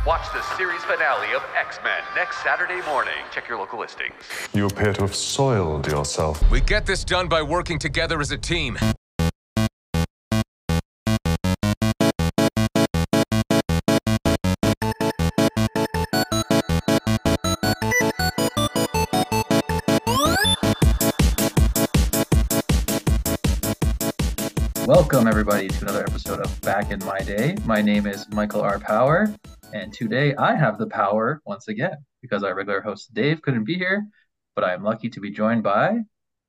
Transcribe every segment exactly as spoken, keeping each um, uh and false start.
Watch the series finale of X-Men next Saturday morning. Check your local listings. You appear to have soiled yourself. We get this done by working together as a team. Welcome, everybody, to another episode of Back in My Day. My name is Michael R. Power, and today I have the power once again because our regular host Dave couldn't be here, but I am lucky to be joined by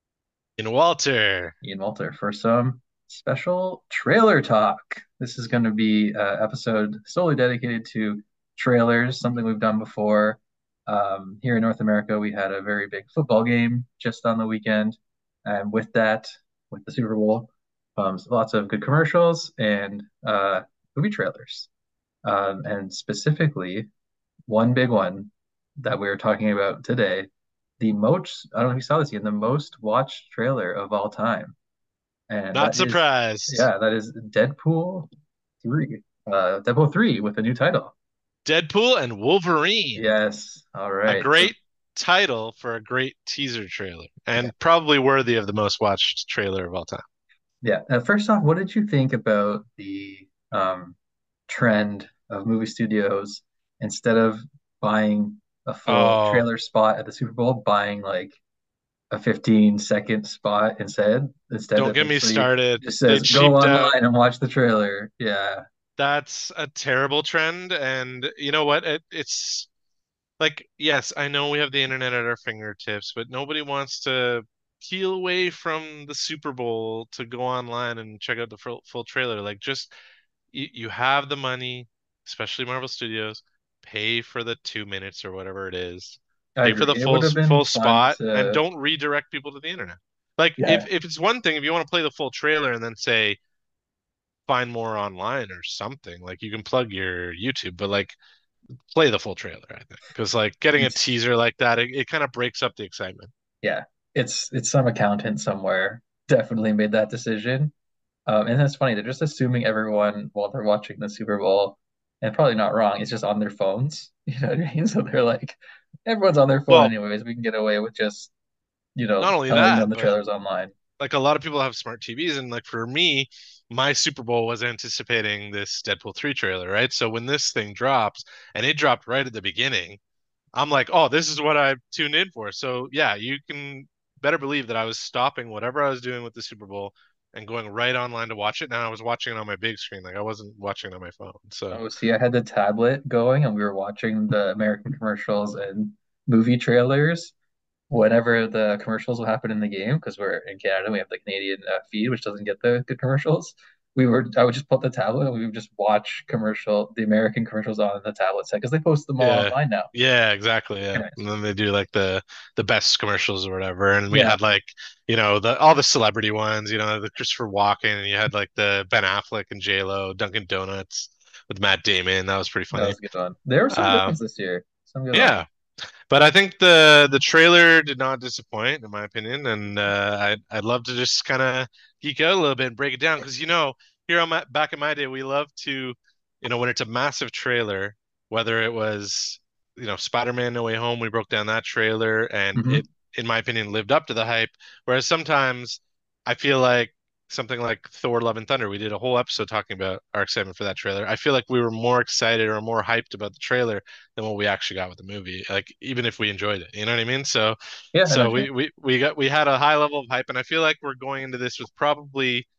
Ian Walter. Ian Walter for some special trailer talk. This is going to be an episode solely dedicated to trailers, something we've done before. Um, here in North America, we had a very big football game just on the weekend, and with that, with the Super Bowl, Um, so lots of good commercials and uh, movie trailers. Um, and specifically, one big one that we're talking about today, the most, I don't know if you saw this, Ian, the most watched trailer of all time. And Not that is- surprised. yeah, that is Deadpool three. Uh, Deadpool three with a new title. Deadpool and Wolverine. Yes. All right. A great title for a great teaser trailer, and Yeah. probably worthy of the most watched trailer of all time. Yeah. Uh, first off, what did you think about the um, trend of movie studios instead of buying a full Oh. trailer spot at the Super Bowl, buying like a fifteen second spot instead? Instead, Don't it get me literally started. Just They says go cheaped online out. and watch the trailer. Yeah. That's a terrible trend, and you know what? It, it's like, yes, I know we have the internet at our fingertips, but nobody wants to peel away from the Super Bowl to go online and check out the full, full trailer. Like, just you, you have the money, especially Marvel Studios, pay for the two minutes or whatever it is. I Pay for the agree. It full would have been full fun spot, to- and don't redirect people to the internet. Like, Yeah. if if it's one thing, if you want to play the full trailer and then say find more online or something, like you can plug your YouTube, but like play the full trailer, I think, because like getting a It's- teaser like that, it, it kind of breaks up the excitement. Yeah. It's it's some accountant somewhere definitely made that decision. Um, and that's funny. They're just assuming everyone while they're watching the Super Bowl, and probably not wrong, it's just on their phones. You know what I mean? So they're like, everyone's on their phone Well, anyways. We can get away with just, you know, not only telling that, them the but- trailers online. like a lot of people have smart T Vs, and like for me, my Super Bowl was anticipating this Deadpool three trailer, right? So when this thing drops, and it dropped right at the beginning, I'm like, oh, this is what I tuned in for. So yeah, you can better believe that I was stopping whatever I was doing with the Super Bowl and going right online to watch it. Now I was watching it on my big screen, like I wasn't watching it on my phone. So Oh, see, I had the tablet going, and we were watching the American commercials and movie trailers whenever the commercials would happen in the game, because we're in Canada, we have the Canadian uh, feed, which doesn't get the good commercials. We were, I would just put the tablet and we would just watch commercial, the American commercials on the tablet set because they post them all Yeah. online now. yeah, exactly. Yeah. Anyways. And then they do like the the best commercials or whatever. And we Yeah. had like, you know, the all the celebrity ones, you know, the Christopher Walken, and you had like the Ben Affleck and J Lo, Dunkin' Donuts with Matt Damon. That was pretty That funny. was a good one. There were some good Uh, ones this year. Some good Yeah. ones. But I think the the trailer did not disappoint, in my opinion, and uh, I'd I'd love to just kind of geek out a little bit and break it down, because you know, here on my back in my day, we love to, you know, when it's a massive trailer, whether it was, you know, Spider-Man No Way Home, we broke down that trailer, and Mhm. it, in my opinion, lived up to the hype. Whereas sometimes I feel like something like Thor: Love and Thunder, we did a whole episode talking about our excitement for that trailer. I feel like we were more excited or more hyped about the trailer than what we actually got with the movie. Like, even if we enjoyed it, you know what I mean? So, Yeah, I know so what you we, we we got we had a high level of hype, and I feel like we're going into this with probably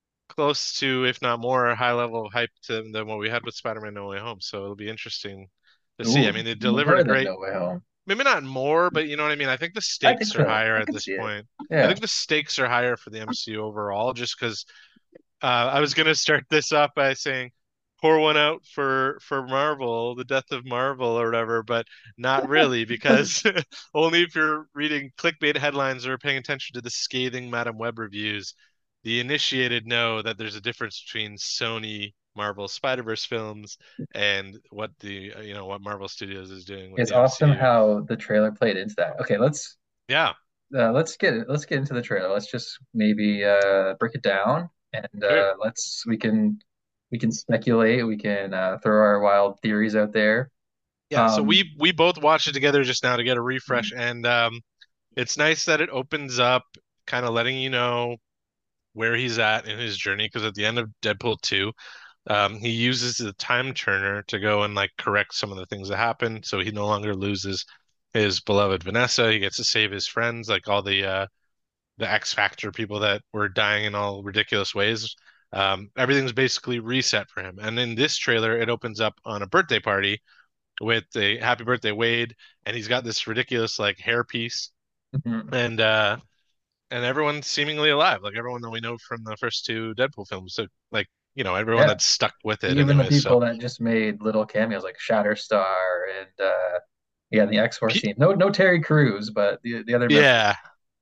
close to, if not more, high level of hype to, than what we had with Spider-Man No Way Home. So it'll be interesting to see. I Ooh, mean, they more delivered a than great, No Way Home. maybe not more, but you know what I mean? I think the I think stakes so. are higher I at can this see it. point. I Yeah. think the stakes are higher for the M C U overall, just because uh, I was gonna start this off by saying pour one out for for Marvel, the death of Marvel or whatever, but not really, because only if you're reading clickbait headlines or paying attention to the scathing Madam Web reviews, the initiated know that there's a difference between Sony Marvel Spider-Verse films and what the uh, you know what Marvel Studios is doing with It's the awesome M C U. how the trailer played into that. Okay, let's Yeah, uh, let's get let's get into the trailer. Let's just maybe uh break it down and uh Sure. let's we can we can speculate, we can uh, throw our wild theories out there. Yeah, so Um, we we both watched it together just now to get a refresh, and um, it's nice that it opens up, kind of letting you know where he's at in his journey. Because at the end of Deadpool two, um, he uses the time turner to go and like correct some of the things that happened, so he no longer loses his beloved Vanessa. He gets to save his friends, like all the uh, the X Factor people that were dying in all ridiculous ways. Um, everything's basically reset for him. And in this trailer, it opens up on a birthday party with a happy birthday Wade, and he's got this ridiculous like hairpiece, mhm. and uh, and everyone's seemingly alive, like everyone that we know from the first two Deadpool films. So like you know everyone Yeah, that's stuck with it, even the anyways. So people that just made little cameos like Shatterstar and uh, yeah, the X-Force P- team. No, no Terry Crews, but the the other members. yeah,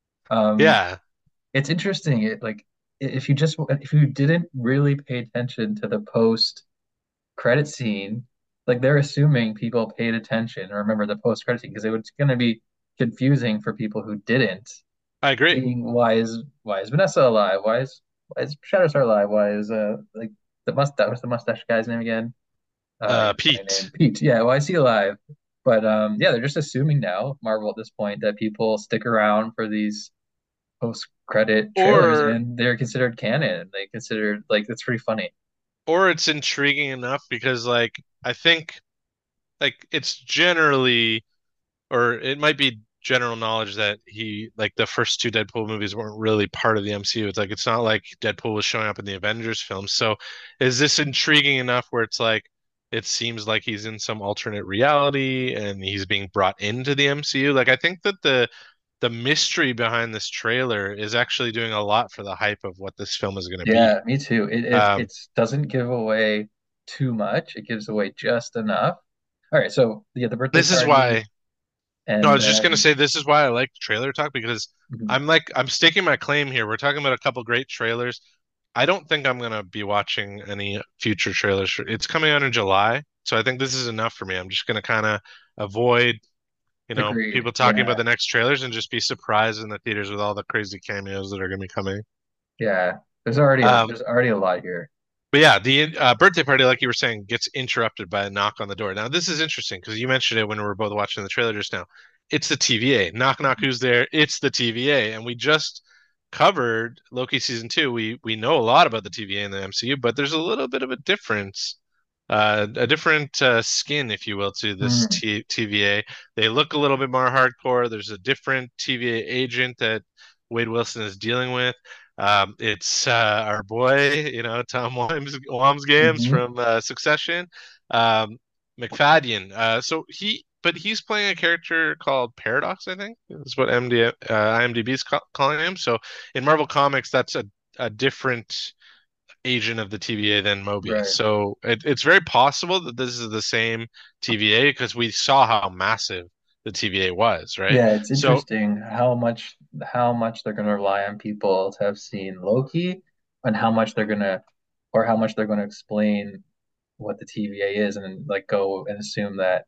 Um, yeah, it's interesting. It like if you just if you didn't really pay attention to the post credit scene, like they're assuming people paid attention or remember the post credit scene because it was going to be confusing for people who didn't. I agree. Being why is why is Vanessa alive? Why is why is Shatterstar alive? Why is uh like the mustache what's the mustache guy's name again? Uh, Uh, you know my name Pete. Pete. Yeah, why is he alive? But um, yeah, they're just assuming now Marvel at this point that people stick around for these post credit trailers Or and they're considered canon. They considered like it's pretty funny. or it's intriguing enough because like I think like it's generally, or it might be general knowledge that he like the first two Deadpool movies weren't really part of the M C U. It's like it's not like Deadpool was showing up in the Avengers films. So is this intriguing enough where it's like it seems like he's in some alternate reality and he's being brought into the M C U? Like I think that the the mystery behind this trailer is actually doing a lot for the hype of what this film is going to be. Yeah, me too. It it Um, it doesn't give away too much. It gives away just enough. All right, so yeah, the birthday this is party why No, I and was just gonna then say this is why I like trailer talk because mhm, I'm like I'm staking my claim here. We're talking about a couple great trailers. I don't think I'm gonna be watching any future trailers. It's coming out in July, so I think this is enough for me. I'm just gonna kind of avoid, you know, agreed. people talking about Yeah, the next trailers and just be surprised in the theaters with all the crazy cameos that are gonna be coming. yeah. There's already a Um, there's already a lot here. but yeah, the uh, birthday party, like you were saying, gets interrupted by a knock on the door. Now, this is interesting because you mentioned it when we were both watching the trailer just now. It's the T V A. Knock, knock, who's there? It's the T V A. And we just covered Loki season two. We we know a lot about the T V A in the M C U, but there's a little bit of a difference, uh, a different uh, skin, if you will, to this Mm, T TVA. They look a little bit more hardcore. There's a different T V A agent that Wade Wilson is dealing with. Um, it's uh, our boy, you know, Tom Wams Wamsgams mhm, from uh, Succession, um, McFadden. Uh, so he, but he's playing a character called Paradox, I think, is what M D, uh, IMDb is ca calling him. So in Marvel Comics, that's a, a different agent of the T V A than Mobius. right. So it, it's very possible that this is the same T V A because we saw how massive the T V A was, right? Yeah, it's So interesting how much how much they're going to rely on people to have seen Loki and how much they're going to or how much they're going to explain what the T V A is and then like go and assume that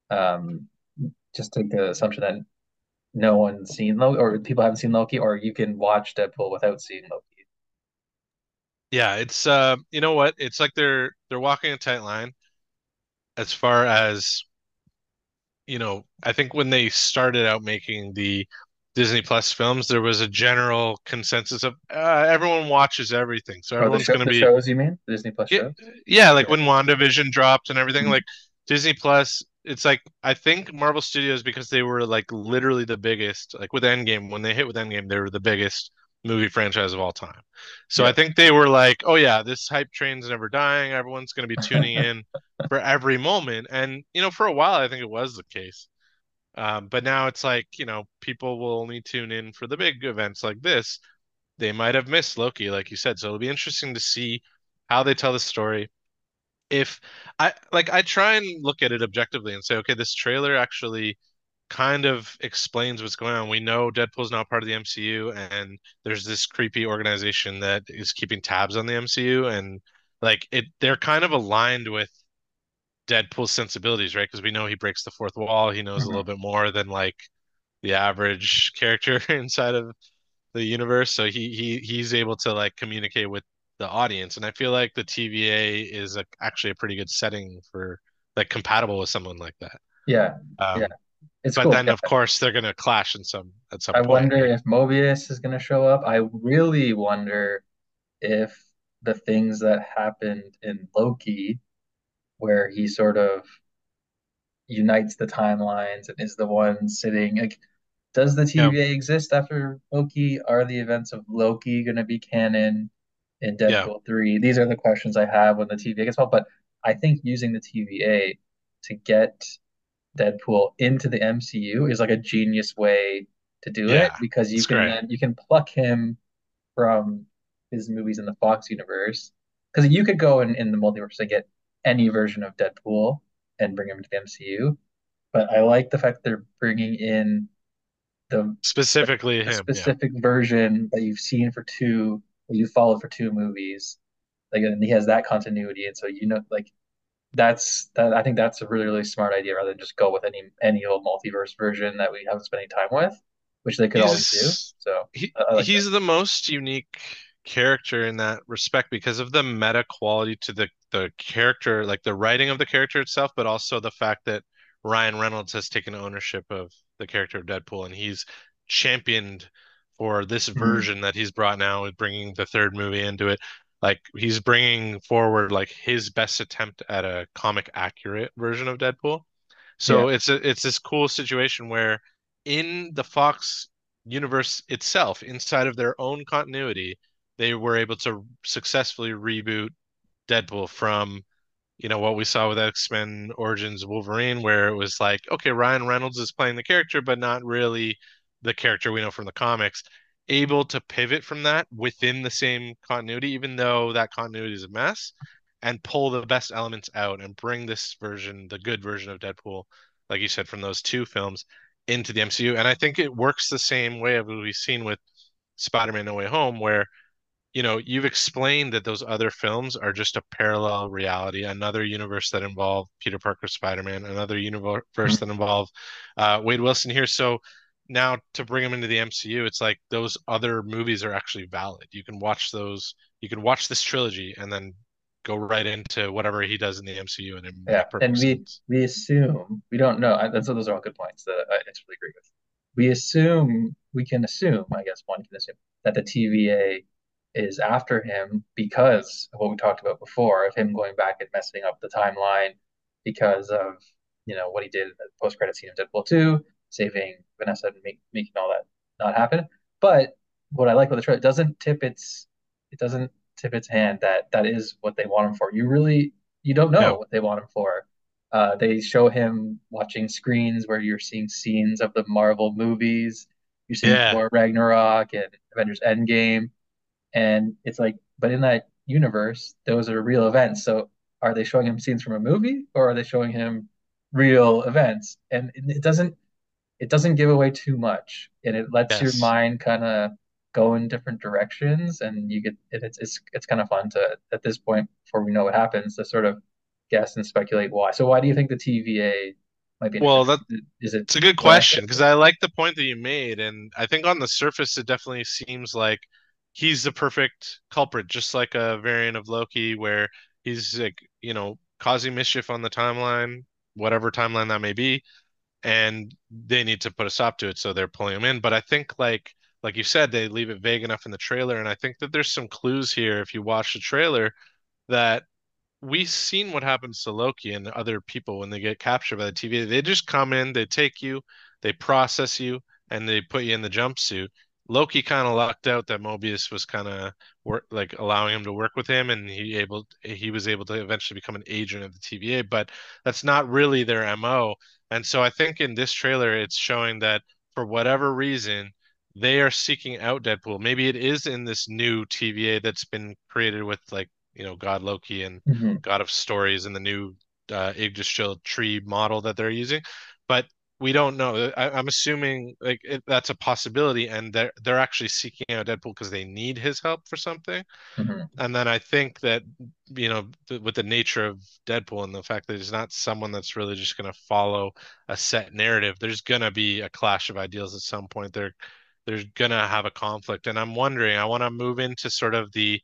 um just take the assumption that no one's seen Loki or people haven't seen Loki or you can watch Deadpool without seeing Loki. yeah, it's uh, you know what? It's like they're they're walking a tight line as far as, you know, I think when they started out making the Disney Plus films, there was a general consensus of uh, everyone watches everything. So Or the everyone's show going to the be shows you mean? The Disney Plus yeah, shows? yeah, like Yeah. when WandaVision dropped and everything, Mhm. like Disney Plus, it's like I think Marvel Studios because they were like literally the biggest, like with Endgame, when they hit with Endgame, they were the biggest movie franchise of all time. So I Yeah. think they were like, oh yeah, this hype train's never dying. Everyone's going to be tuning in for every moment. And you know, for a while I think it was the case. Um, but now it's like, you know, people will only tune in for the big events like this. They might have missed Loki, like you said. So it'll be interesting to see how they tell the story. If I like, I try and look at it objectively and say, okay, this trailer actually kind of explains what's going on. We know Deadpool's not part of the M C U, and there's this creepy organization that is keeping tabs on the M C U, and like it, they're kind of aligned with Deadpool's sensibilities, right? Because we know he breaks the fourth wall. He knows a little Mhm. bit more than like the average character inside of the universe. So he he he's able to like communicate with the audience. And I feel like the T V A is a, actually a pretty good setting for like compatible with someone like that. Yeah, yeah, Um, it's but cool. then Yeah. of course they're gonna clash in some at some I point, wonder right? if Mobius is going to show up. I really wonder if the things that happened in Loki, where he sort of unites the timelines and is the one sitting, like, does the Yeah, T V A exist after Loki? Are the events of Loki going to be canon in yeah, Deadpool three? These are the questions I have when the T V A gets involved. But I think using the T V A to get Deadpool into the M C U is like a genius way to do it yeah. because you It's can great. then you can pluck him from his movies in the Fox universe. Because you could go in, in the multiverse and get any version of Deadpool and bring him into the M C U. But I like the fact that they're bringing in the, the, Specifically the him, yeah. specific version that you've seen for two, that you followed for two movies. Like, and he has that continuity, and so you know, like that's that. I think that's a really really smart idea rather than just go with any any old multiverse version that we haven't spent any time with, which they could always do. He's So he I, I like that. he's the most unique character in that respect because of the meta quality to the the character, like the writing of the character itself, but also the fact that Ryan Reynolds has taken ownership of the character of Deadpool and he's championed for this Mhm. version that he's brought now with bringing the third movie into it. Like he's bringing forward like his best attempt at a comic accurate version of Deadpool. Yeah. So it's a it's this cool situation where in the Fox universe itself, inside of their own continuity, they were able to successfully reboot Deadpool from, you know, what we saw with X-Men Origins Wolverine, where it was like, okay, Ryan Reynolds is playing the character, but not really the character we know from the comics. Able to pivot from that within the same continuity, even though that continuity is a mess, and pull the best elements out and bring this version, the good version of Deadpool, like you said, from those two films into the M C U. And I think it works the same way as we've seen with Spider-Man No Way Home, where you know, you've explained that those other films are just a parallel reality, another universe that involve Peter Parker, Spider-Man, another universe Mhm. that involve uh, Wade Wilson here. So now to bring him into the M C U, it's like those other movies are actually valid. You can watch those, you can watch this trilogy and then go right into whatever he does in the M C U, and it Yeah. make And perfect we sense. we assume we don't know. I, that's those are all good points that I actually agree with. We assume we can assume, I guess one can assume that the T V A is after him because of what we talked about before, of him going back and messing up the timeline because of, you know, what he did in the post-credit scene of Deadpool two, saving Vanessa and make, making all that not happen. But what I like about the trailer, it doesn't tip its it doesn't tip its hand that that is what they want him for. You really you don't know No. what they want him for. Uh, they show him watching screens where you're seeing scenes of the Marvel movies. You're seeing Yeah. Thor Ragnarok and Avengers Endgame, and it's like, but in that universe, those are real events. So are they showing him scenes from a movie or are they showing him real events? And it doesn't it doesn't give away too much, and it lets your Yes. mind kind of go in different directions, and you get it, it's it's it's kind of fun to at this point before we know what happens to sort of guess and speculate why. So why do you think the T V A might be an Well, interesting? that Is it it's a good what I question said? because I like the point that you made, and I think on the surface it definitely seems like he's the perfect culprit, just like a variant of Loki, where he's like, you know, causing mischief on the timeline, whatever timeline that may be, and they need to put a stop to it, so they're pulling him in. But I think like like you said, they leave it vague enough in the trailer, and I think that there's some clues here if you watch the trailer that we've seen what happens to Loki and other people when they get captured by the T V. They just come in, they take you, they process you, and they put you in the jumpsuit. Loki kind of lucked out that Mobius was kind of work like allowing him to work with him, and he able he was able to eventually become an agent of the T V A. But that's not really their M O. And so I think in this trailer, it's showing that for whatever reason, they are seeking out Deadpool. Maybe it is in this new T V A that's been created with like you know God Loki and Mhm. God of Stories and the new uh, Yggdrasil tree model that they're using, but we don't know. I, I'm assuming like it, that's a possibility, and they're they're actually seeking out Deadpool because they need his help for something. Mhm. And then I think that you know th with the nature of Deadpool and the fact that he's not someone that's really just going to follow a set narrative, there's going to be a clash of ideals at some point. They're they're going to have a conflict, and I'm wondering. I want to move into sort of the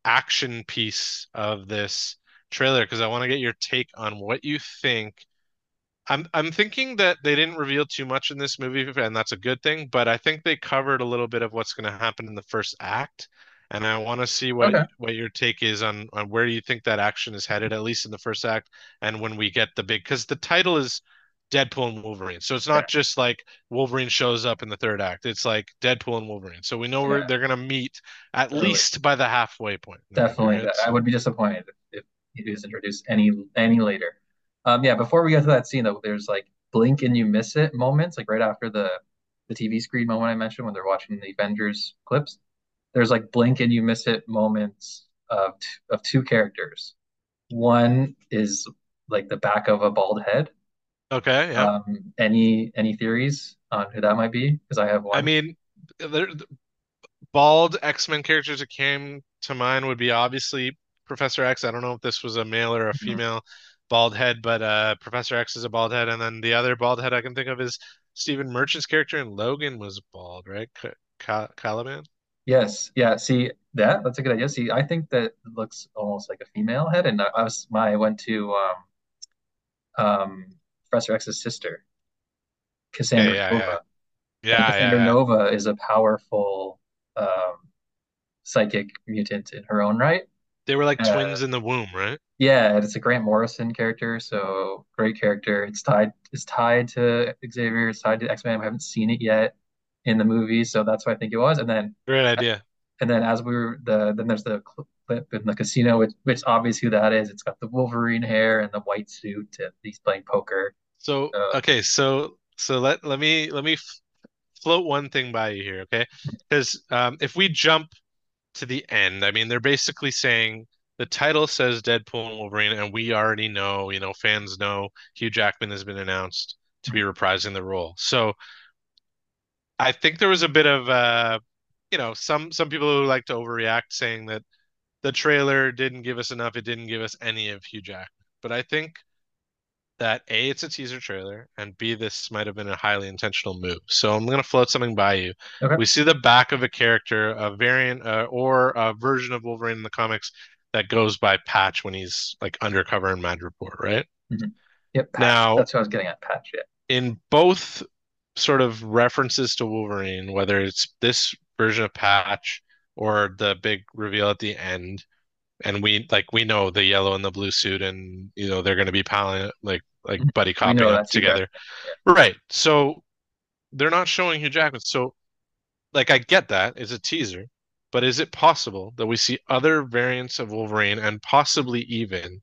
action piece of this trailer because I want to get your take on what you think. I'm I'm thinking that they didn't reveal too much in this movie, and that's a good thing, but I think they covered a little bit of what's going to happen in the first act. And I want to see what Okay. what your take is on on where you think that action is headed, at least in the first act, and when we get the big, because the title is Deadpool and Wolverine. So it's not Fair. just like Wolverine shows up in the third act. It's like Deadpool and Wolverine. So we know where Yeah, they're going to meet at totally. least by the halfway point in the movie, Definitely. right? I So would be disappointed if it was introduced any any later. Um, yeah, before we get to that scene though, there's like blink and you miss it moments, like right after the the T V screen moment I mentioned when they're watching the Avengers clips. There's like blink and you miss it moments of t of two characters. One is like the back of a bald head. okay, yeah. Um, any any theories on who that might be? Because I have I one. mean, there, bald X-Men characters that came to mind would be obviously Professor X. I don't know if this was a male or a Mhm. female bald head, but uh, Professor X is a bald head, and then the other bald head I can think of is Stephen Merchant's character in Logan was bald, right? Ca Ca Caliban? Yes, yeah. See that? That's a good idea. See, I think that it looks almost like a female head, and I, I was my I went to um um Professor X's sister, Okay, Cassandra yeah, yeah, Nova, and yeah, yeah, Cassandra yeah. Nova is a powerful um psychic mutant in her own right. They were like Uh, twins in the womb, right? yeah, it's a Grant Morrison character, so great character. It's tied it's tied to Xavier, it's tied to X-Men. I haven't seen it yet in the movie, so that's what I think it was. And then Great idea. and then as we were the then there's the clip in the casino, which which obviously who that is. It's got the Wolverine hair and the white suit, and he's playing poker. So, Uh, okay, so so let let me let me f- float one thing by you here, okay? Because um, if we jump to the end. I mean, they're basically saying the title says Deadpool and Wolverine, and we already know, you know, fans know Hugh Jackman has been announced to be reprising the role. So I think there was a bit of, uh, you know, some some people who like to overreact, saying that the trailer didn't give us enough, it didn't give us any of Hugh Jackman. But I think that A, it's a teaser trailer, and B, this might have been a highly intentional move. So I'm going to float something by you. okay. We see the back of a character, a variant uh, or a version of Wolverine in the comics that goes by Patch when he's like undercover in Madripoor, right? Mhm. Yep, Patch. Now, That's what I was getting at, Patch. Yeah. in both sort of references to Wolverine, whether it's this version of Patch or the big reveal at the end, and we like we know the yellow and the blue suit, and you know they're going to be palling like like Mhm. buddy We copping know up that's Hugh together. Jackman. Yeah. Right. So they're not showing Hugh Jackman. So like I get that it's a teaser, but is it possible that we see other variants of Wolverine and possibly even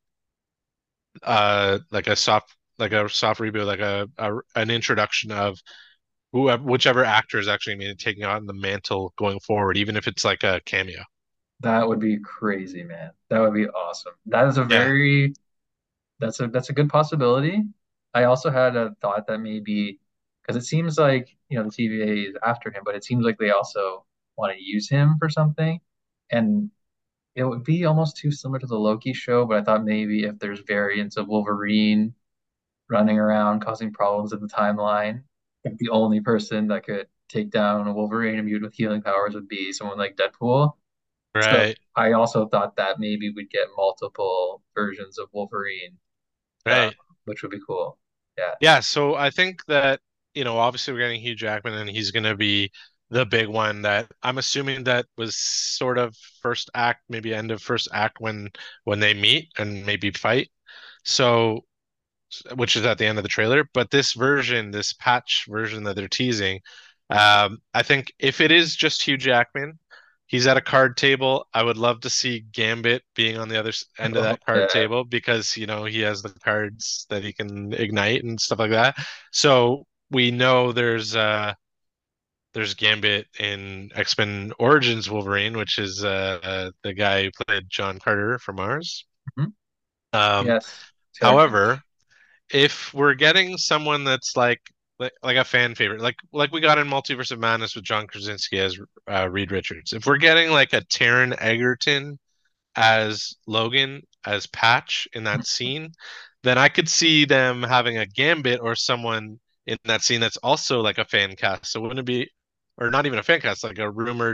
uh like a soft like a soft reboot, like a, a an introduction of whoever whichever actor is actually maybe taking on the mantle going forward, even if it's like a cameo. That would be crazy, man. That would be awesome. That is a Yeah. very that's a that's a good possibility. I also had a thought that maybe because it seems like, you know, the T V A is after him, but it seems like they also want to use him for something. And it would be almost too similar to the Loki show, but I thought maybe if there's variants of Wolverine running around causing problems in the timeline, like the only person that could take down a Wolverine immune with healing powers would be someone like Deadpool. So Right. I also thought that maybe we'd get multiple versions of Wolverine, uh, Right. which would be cool. Yeah. Yeah, so I think that, you know, obviously we're getting Hugh Jackman and he's going to be the big one that I'm assuming that was sort of first act, maybe end of first act when when they meet and maybe fight. So, which is at the end of the trailer, but this version, this patch version that they're teasing, um, I think if it is just Hugh Jackman, he's at a card table. I would love to see Gambit being on the other s- end of Oh, that card yeah. table because, you know, he has the cards that he can ignite and stuff like that. So we know there's uh there's Gambit in X-Men Origins Wolverine, which is uh, uh the guy who played John Carter from Mars. Mhm. Um, Yes. Taylor however, Kitsch. if we're getting someone that's like like like a fan favorite, like like we got in Multiverse of Madness with John Krasinski as uh, Reed Richards, if we're getting like a Taron Egerton as Logan as Patch in that scene, then I could see them having a Gambit or someone in that scene that's also like a fan cast. So wouldn't it be, or not even a fan cast, like a rumored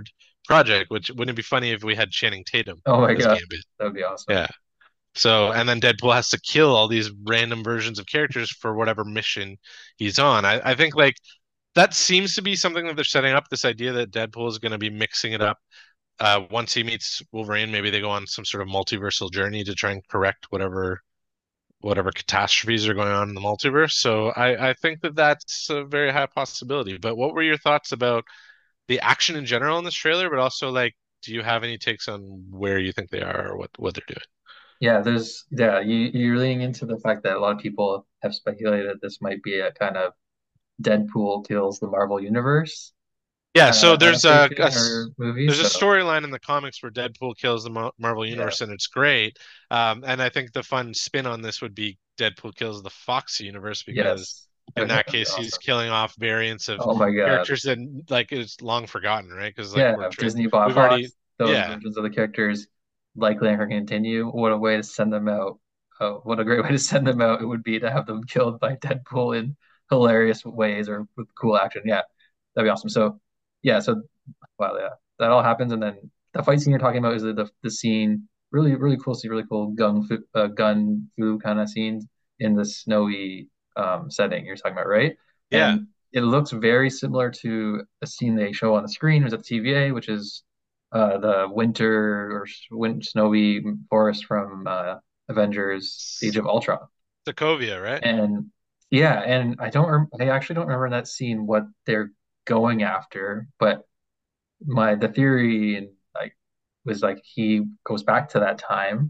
project. Which wouldn't it be funny if we had Channing Tatum Oh my as God, Gambit? that would be awesome. Yeah. So, and then Deadpool has to kill all these random versions of characters for whatever mission he's on. I, I think like that seems to be something that they're setting up, this idea that Deadpool is going to be mixing it up. Uh, once he meets Wolverine, maybe they go on some sort of multiversal journey to try and correct whatever whatever catastrophes are going on in the multiverse. So I, I think that that's a very high possibility. But what were your thoughts about the action in general in this trailer, but also like, do you have any takes on where you think they are or what what they're doing? Yeah, there's yeah, you you're leaning into the fact that a lot of people have speculated this might be a kind of Deadpool kills the Marvel Universe Yeah, kind of so there's a, a adaptation s- or movie. there's a So storyline in the comics where Deadpool kills the Mar- Marvel yeah, Universe, and it's great. Um, and I think the fun spin on this would be Deadpool kills the Fox Universe because yes, in that, that that would be case he's awesome. killing off variants of Oh my God. characters that like it's long forgotten, right? Because like Yeah, we're if tra- Disney bought we've already Fox, those yeah versions of the characters likely aren't going to continue. What a way to send them out. Oh, what a great way to send them out it would be to have them killed by Deadpool in hilarious ways or with cool action. Yeah, that'd be awesome. So, yeah, so wow, yeah, that all happens, and then the fight scene you're talking about is the the, the scene, really, really cool scene, really cool gun fu, uh, gun fu kind of scenes in the snowy um, setting you're talking about, right? yeah. And it looks very similar to a scene they show on the screen, was at the T V A, which is uh, the winter or win snowy forest from uh, Avengers: Age S- of Ultron. Sokovia, right? And yeah, and I don't, rem I actually don't remember in that scene what they're going after, but my the theory and like was like he goes back to that time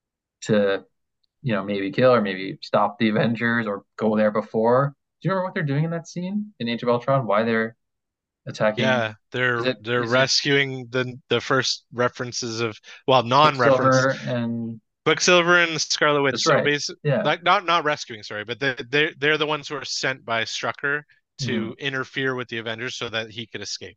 to you know maybe kill or maybe stop the Avengers or go there before. Do you remember what they're doing in that scene in Age of Ultron? Why they're attacking? Yeah, Is they're it they're is it rescuing the the first references of well, non-references Quicksilver and Quicksilver and Scarlet Witch. that's So right. basically, Yeah. like not not rescuing, sorry, but they they they're the ones who are sent by Strucker Hmm. to interfere with the Avengers so that he could escape.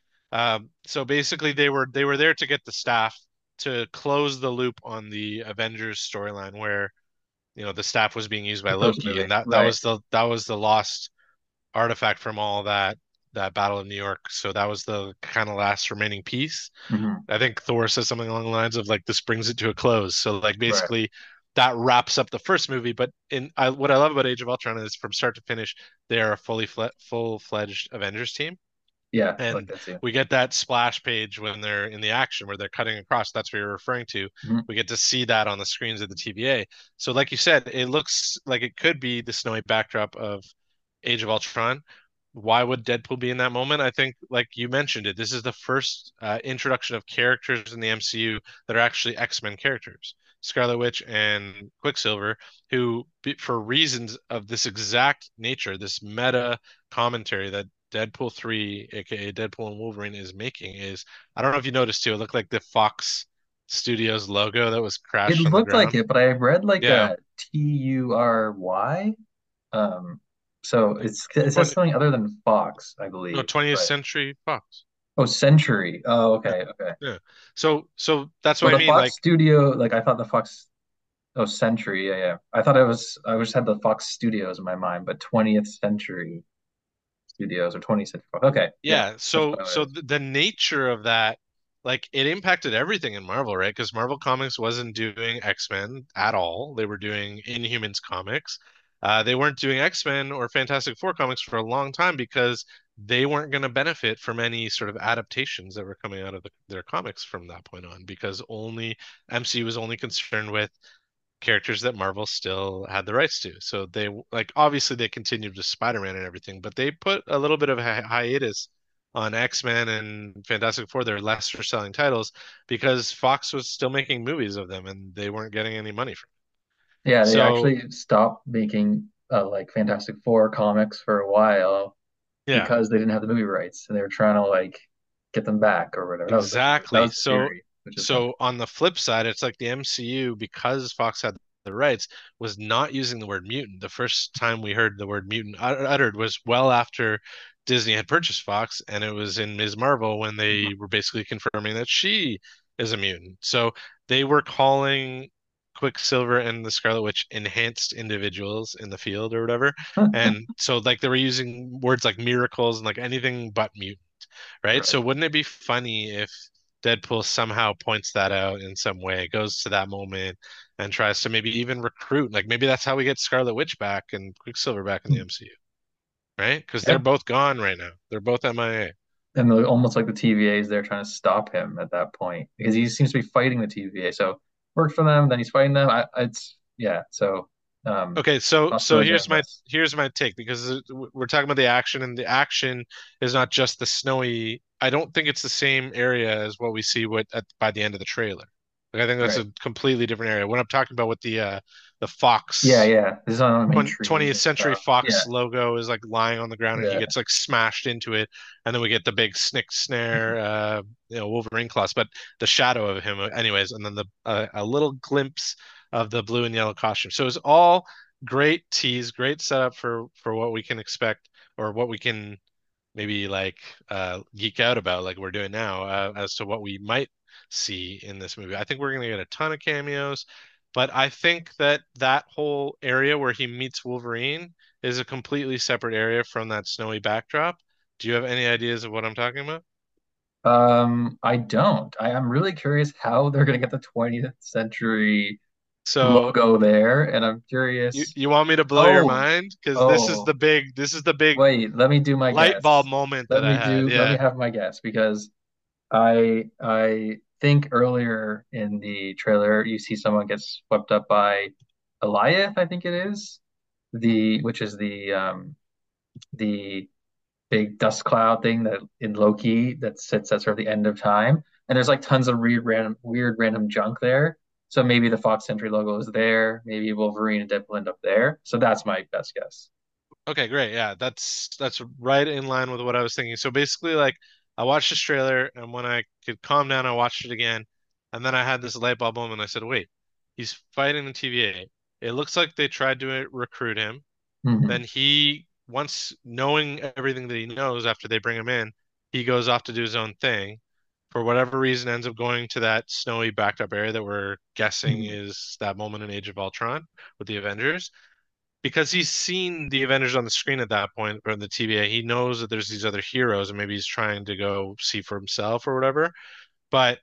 Um, so basically, they were they were there to get the staff to close the loop on the Avengers storyline where you know the staff was being used by The post Loki, movie. and that that Right. was the that was the lost artifact from all that that Battle of New York. So that was the kind of last remaining piece. Hmm. I think Thor says something along the lines of like this brings it to a close. So like Right. basically that wraps up the first movie. But in I, what I love about Age of Ultron is from start to finish they are a fully fle- full-fledged Avengers team, Yeah, I like and that too. we get that splash page when they're in the action where they're cutting across. That's what you're referring to. Hmm. We get to see that on the screens of the T V A. So like you said, it looks like it could be the snowy backdrop of Age of Ultron. Why would Deadpool be in that moment? I think, like you mentioned it, this is the first uh, introduction of characters in the M C U that are actually X-Men characters. Scarlet Witch and Quicksilver, who, for reasons of this exact nature, this meta commentary that Deadpool three, aka Deadpool and Wolverine, is making, is I don't know if you noticed too, it looked like the Fox Studios logo that was It crashed on the looked like ground. it, but I read like Yeah, a T U R Y. Um, so like it's it says twenty, something other than Fox, I no, believe. twentieth But Century Fox. oh, Century. Oh, Yeah, okay, okay. yeah. So, so that's Well, what I the mean. Fox Like, Studio, like I thought the Fox. Oh, Century. Yeah, yeah. I thought it was. I just had the Fox Studios in my mind, but twentieth Century Studios or twentieth Century Fox. Okay, yeah, yeah. that's So, probably what so it is. the, the nature of that, like, it impacted everything in Marvel, right? Because Marvel Comics wasn't doing X-Men at all. They were doing Inhumans comics. Uh, they weren't doing X-Men or Fantastic Four comics for a long time because they weren't going to benefit from any sort of adaptations that were coming out of the, their comics from that point on because only M C U was only concerned with characters that Marvel still had the rights to. So they like obviously they continued with Spider-Man and everything, but they put a little bit of a hi- hiatus on X-Men and Fantastic Four, their lesser selling titles, because Fox was still making movies of them and they weren't getting any money from it. Yeah, they So actually stopped making uh, like Fantastic Four comics for a while yeah, because they didn't have the movie rights, and they were trying to like get them back or whatever. That was the that exactly. was the So theory, which is funny. so on the flip side, it's like the M C U, because Fox had the rights, was not using the word mutant. The first time we heard the word mutant ut- uttered was well after Disney had purchased Fox, and it was in Miz Marvel when they were basically confirming that she is a mutant. So they were calling Quicksilver and the Scarlet Witch enhanced individuals in the field or whatever. And so like they were using words like miracles and like anything but mutant. right? Right. So wouldn't it be funny if Deadpool somehow points that out in some way, goes to that moment and tries to maybe even recruit? Like maybe that's how we get Scarlet Witch back and Quicksilver back in the M C U, right? Because they're Yeah. both gone right now. They're both M I A. And the, almost like the T V A is there trying to stop him at that point because he seems to be fighting the T V A. So worked for them, then he's fighting them. I, it's yeah. So um, Okay, so so possibilities are here's my endless. here's my take because it- we're talking about the action, and the action is not just the snowy. I don't think it's the same area as what we see what at, by the end of the trailer. Like I think that's Right. a completely different area. When I'm talking about with the uh the Yeah, Fox yeah. This is on the main trees twentieth and Century stuff. Yeah, Fox logo is like lying on the ground and he yeah. gets like smashed into it, and then we get the big snick snare, uh, you know, Wolverine claws, but the shadow of him, anyways, and then the uh, a little glimpse of the blue and yellow costume. So it's all great tease, great setup for for what we can expect or what we can maybe like uh, geek out about, like we're doing now, uh, as to what we might see in this movie. I think we're gonna get a ton of cameos, but I think that that whole area where he meets Wolverine is a completely separate area from that snowy backdrop. Do you have any ideas of what I'm talking about? Um, I don't. I am really curious how they're gonna get the twentieth century So logo there, and I'm you curious. you want me to blow your Oh, mind? Because this is the oh, big this is the big wait, let me do my light bulb guess. moment Let that I me had. do, let me Yeah. have my guess because I I think earlier in the trailer you see someone get swept up by Goliath, I think it is. The which is the um the big dust cloud thing that in Loki that sits at sort of the end of time. And there's like tons of weird random weird random junk there. So maybe the Fox Century logo is there, maybe Wolverine and Deadpool end up there. So that's my best guess. Okay, great. Yeah, that's that's right in line with what I was thinking. So basically, like I watched this trailer, and when I could calm down, I watched it again, and then I had this light bulb moment. I said, "Wait, he's fighting the T V A. It looks like they tried to recruit him. Then Hmm. he, once knowing everything that he knows after they bring him in, he goes off to do his own thing. For whatever reason, ends up going to that snowy backed up area that we're guessing Hmm. is that moment in Age of Ultron with the Avengers." Because he's seen the Avengers on the screen at that point from the T V A, he knows that there's these other heroes, and maybe he's trying to go see for himself or whatever. But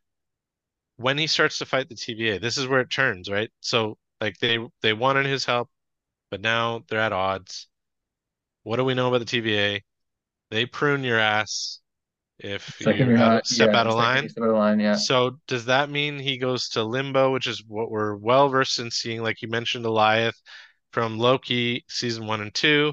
when he starts to fight the T V A, this is where it turns, right? So like they they wanted his help, but now they're at odds. What do we know about the T V A? They prune your ass if Second you you're out of, not, step yeah, out the of second you line. step out of line, yeah. So does that mean he goes to limbo, which is what we're well versed in seeing, like you mentioned, Goliath from Loki season one and two.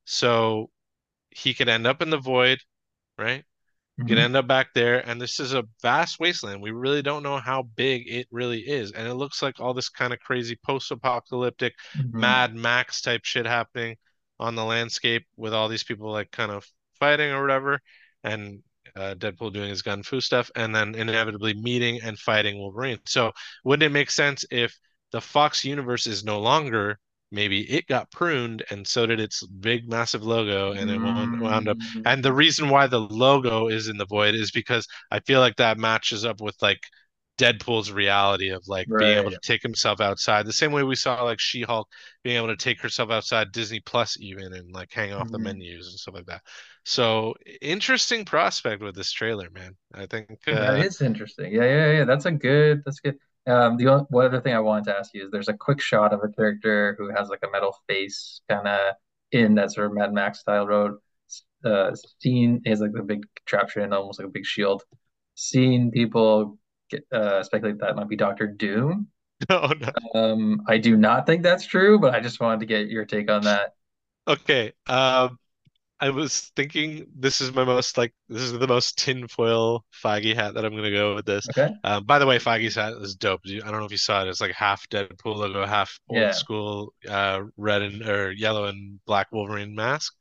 So he could end up in the void, right? Could Hmm. end up back there, and this is a vast wasteland. We really don't know how big it really is, and it looks like all this kind of crazy post-apocalyptic Hmm. Mad Max type shit happening on the landscape with all these people like kind of fighting or whatever, and uh, Deadpool doing his gun fu stuff, and then inevitably meeting and fighting Wolverine. So wouldn't it make sense if the Fox universe is no longer, maybe it got pruned and so did its big massive logo, and it wound, wound up, and the Mm, reason why the logo is in the void is because I feel like that matches up with like Deadpool's reality of like being able right. to take himself outside the same way we saw like She-Hulk being able to take herself outside Disney Plus even and like hang off the Mhm. menus and stuff like that. So interesting prospect with this trailer, man. I think That uh is interesting. Yeah, yeah, yeah. That's a good. That's good. Um, the only, one other thing I wanted to ask you is there's a quick shot of a character who has like a metal face, kind of in that sort of Mad Max style road. Uh, seen is like the big contraption, almost like a big shield. Seen people get, uh, speculate that might be Doctor Doom. no, no. Um, I do not think that's true, but I just wanted to get your take on that. Okay. Um I was thinking this is my most like this is the most tinfoil Feige hat that I'm gonna go with this. Okay. Um, by the way, Feige's hat is dope. You- I don't know if you saw it. It's like half Deadpool logo, half old Yeah. school uh, red and or yellow and black Wolverine mask.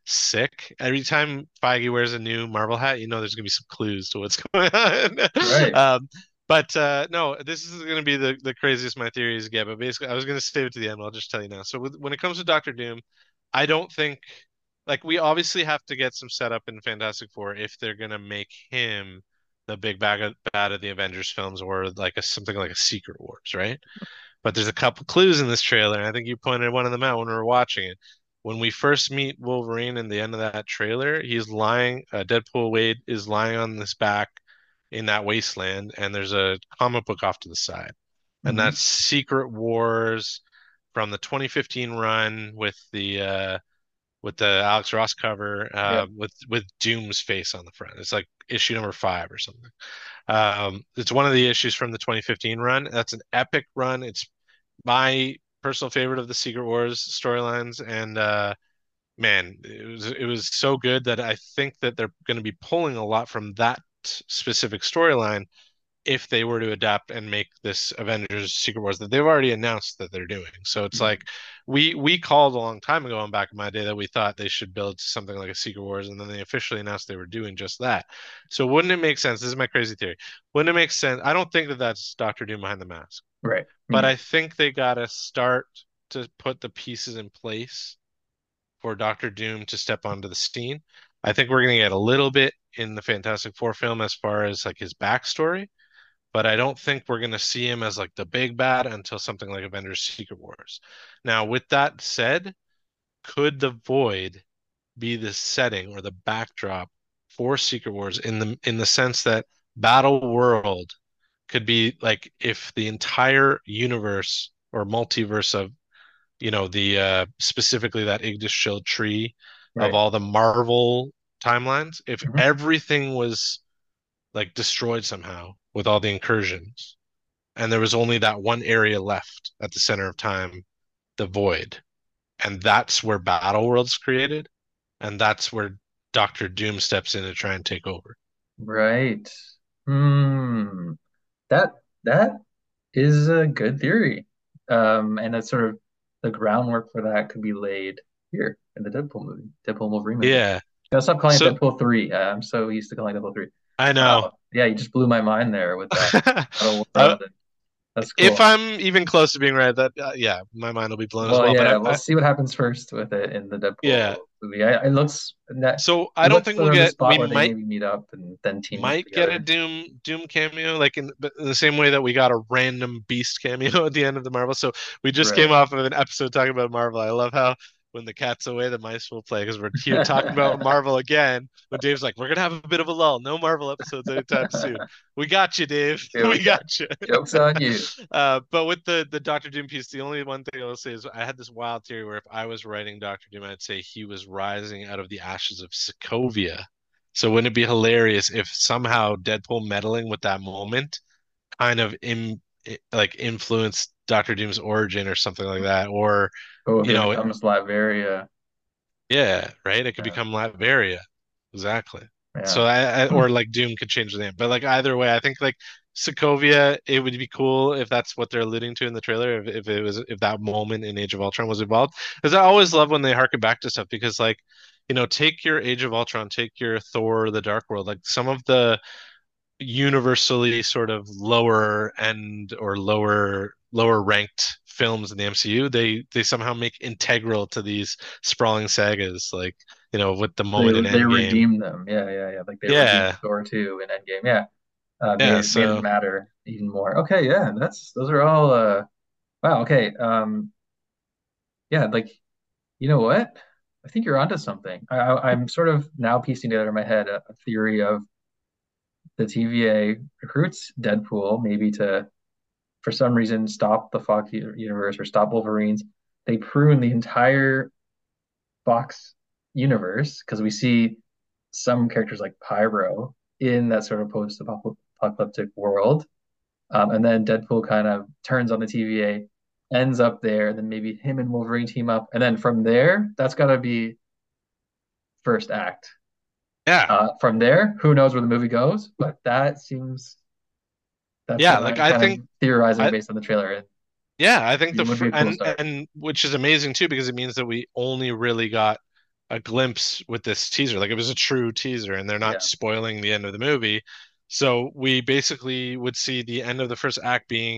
Sick. Every time Feige wears a new Marvel hat, you know there's gonna be some clues to what's going on. Right. um, but uh, no, this is gonna be the the craziest my theories get. But basically, I was gonna save it to the end. But I'll just tell you now. So with, when it comes to Doctor Doom, I don't think like we obviously have to get some setup in Fantastic Four if they're gonna make him the big bag of, bad of the Avengers films or like a something like a Secret Wars, right? But there's a couple clues in this trailer, and I think you pointed one of them out when we were watching it. when we first meet Wolverine in the end of that trailer, he's lying, uh, Deadpool Wade is lying on his back in that wasteland, and there's a comic book off to the side. And Mhm. that's Secret Wars from the twenty fifteen run with the uh with the Alex Ross cover, Yeah. uh, with with Doom's face on the front. It's like issue number five or something. Um, it's one of the issues from the twenty fifteen run. That's an epic run. It's my personal favorite of the Secret Wars storylines, and uh, man, it was it was so good that I think that they're going to be pulling a lot from that specific storyline if they were to adapt and make this Avengers Secret Wars that they've already announced that they're doing. So it's Mhm. like we we called a long time ago and back in my day that we thought they should build something like a Secret Wars, and then they officially announced they were doing just that. So wouldn't it make sense? This is my crazy theory. Wouldn't it make sense? I don't think that that's Doctor Doom behind the mask, Right. Me but neither. I think they gotta start to put the pieces in place for Doctor Doom to step onto the scene. I think we're gonna get a little bit in the Fantastic Four film as far as like his backstory, but I don't think we're going to see him as like the big bad until something like Avengers Secret Wars. Now, with that said, could the Void be the setting or the backdrop for Secret Wars in the in the sense that Battle World could be like if the entire universe or multiverse of, you know, the uh specifically that Yggdrasil tree of Right. all the Marvel timelines, if Mhm. everything was like destroyed somehow with all the incursions and there was only that one area left at the center of time, the void. And that's where Battle World's created, and that's where Doctor Doom steps in to try and take over. Right. Hmm. That that is a good theory. Um, and that's sort of the groundwork for that could be laid here in the Deadpool movie, Deadpool and Wolverine movie. Yeah. Gotta stop calling it So Deadpool three. Uh, I'm so used to calling it Deadpool three. I know. Wow. Yeah, you just blew my mind there with that Battle I, World. And that's if cool. I'm even close to being right, that uh, yeah, my mind will be blown as Well, well. But yeah, I, we'll I see what happens first with it in the yeah. Deadpool movie. I, it looks that So I it don't looks think we'll sort of the get. spot We where they might maybe meet up and then team up might get a together. Doom Doom cameo, like in, in the same way that we got a random Beast cameo at the end of the Marvel. So we just Right. came off of an episode talking about Marvel. I love how when the cat's away, the mice will play because we're here talking about Marvel again. When Dave's like, "We're gonna have a bit of a lull, no Marvel episodes anytime soon." We got you, Dave. Here we We go. got you. Joke's on you. Uh, but with the the Doctor Doom piece, the only one thing I'll say is I had this wild theory where if I was writing Doctor Doom, I'd say he was rising out of the ashes of Sokovia. So wouldn't it be hilarious if somehow Deadpool meddling with that moment kind of in like influenced Doctor Doom's origin or something like that? Or, Oh, if you it know, becomes Latveria. yeah, right? It could Yeah. become Latveria. Exactly. Yeah. So I, I Hmm. or like Doom could change the name. But like either way, I think like Sokovia, it would be cool if that's what they're alluding to in the trailer, if, if it was if that moment in Age of Ultron was involved. Because I always love when they harken back to stuff because like, you know, take your Age of Ultron, take your Thor, the Dark World, like some of the universally sort of lower end or lower lower ranked films in the M C U, they they somehow make integral to these sprawling sagas, like, you know, with the They moment in they Endgame. redeemed them. Yeah, yeah, yeah. Like they redeemed Yeah, Thor two in Endgame. Yeah. Uh, made yeah. it made it So matter even more. Okay, yeah. That's those are all uh wow, okay. Um yeah, like you know what? I think you're onto something. I, I I'm sort of now piecing together in my head a, a theory of the T V A recruits Deadpool maybe to for some reason stop the Fox universe or stop Wolverines. They prune the entire Fox universe because we see some characters like Pyro in that sort of post-apocalyptic world. Um, and then Deadpool kind of turns on the T V A, ends up there, and then maybe him and Wolverine team up. And then from there, that's got to be first act. yeah, Uh, from there, who knows where the movie goes? But that seems that's yeah. what Like I'm I kind of think theorizing I based on the trailer. And yeah, I think the it would fr be a cool and start. and which is amazing too because it means that we only really got a glimpse with this teaser. Like it was a true teaser and they're not Yeah. spoiling the end of the movie. So we basically would see the end of the first act being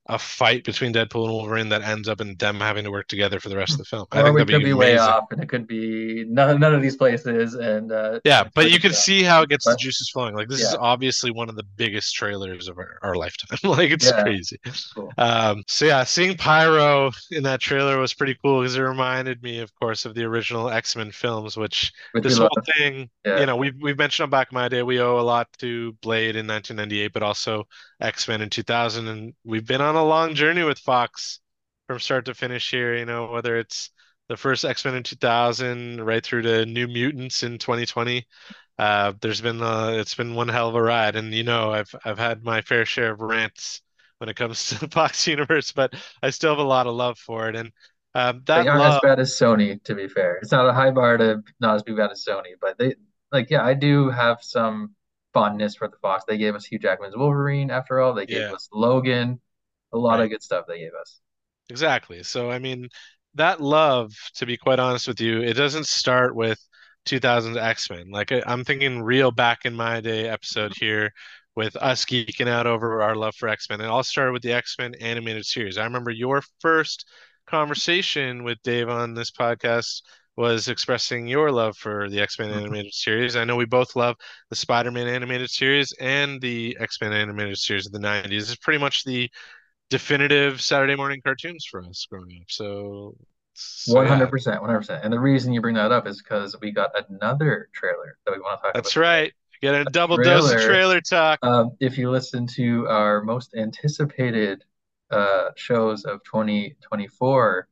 a fight between Deadpool and Wolverine that ends up in them having to work together for the rest of the film. I Or think we that'd could be be way amazing. off, and it could be none, none of these places, and uh, Yeah, it but totally you could be can off. see how it gets the But juices flowing. Like this is yeah, obviously one of the biggest trailers of our, our lifetime. Like it's yeah, crazy. cool. Um, so yeah, seeing Pyro in that trailer was pretty cool because it reminded me, of course, of the original X-Men films, which Which we this love. whole thing, Yeah, you know, we've we've mentioned on Back in My Day, we owe a lot to Blade in nineteen ninety-eight, but also X-Men in two thousand, and we've been on a long journey with Fox from start to finish here, you know, whether it's the first X-Men in two thousand right through to New Mutants in twenty twenty. Uh, there's been uh, it's been one hell of a ride, and you know I've I've had my fair share of rants when it comes to the Fox universe, but I still have a lot of love for it, and um, they that aren't as love, bad as Sony, to be fair. It's not a high bar to not as be bad as Sony, but they like yeah, I do have some fondness for the Fox. They gave us Hugh Jackman's Wolverine after all. They gave yeah, us Logan, a lot of right, good stuff they gave us. exactly. So I mean, that love, to be quite honest with you, it doesn't start with two thousands X-Men. Like I- I'm thinking real back in my day episode here with us geeking out over our love for X-Men. It all started with the X-Men animated series. I remember your first conversation with Dave on this podcast was expressing your love for the X-Men Mhm. animated series. I know we both love the Spider-Man animated series and the X-Men animated series of the nineties. It's pretty much the definitive Saturday morning cartoons for us growing up. So, so yeah, one hundred percent, one hundred percent. And the reason you bring that up is because we got another trailer that we want to talk about that's today. right. Get a A double dose of trailer. trailer talk. Um, if you listen to our most anticipated uh, shows of twenty twenty-four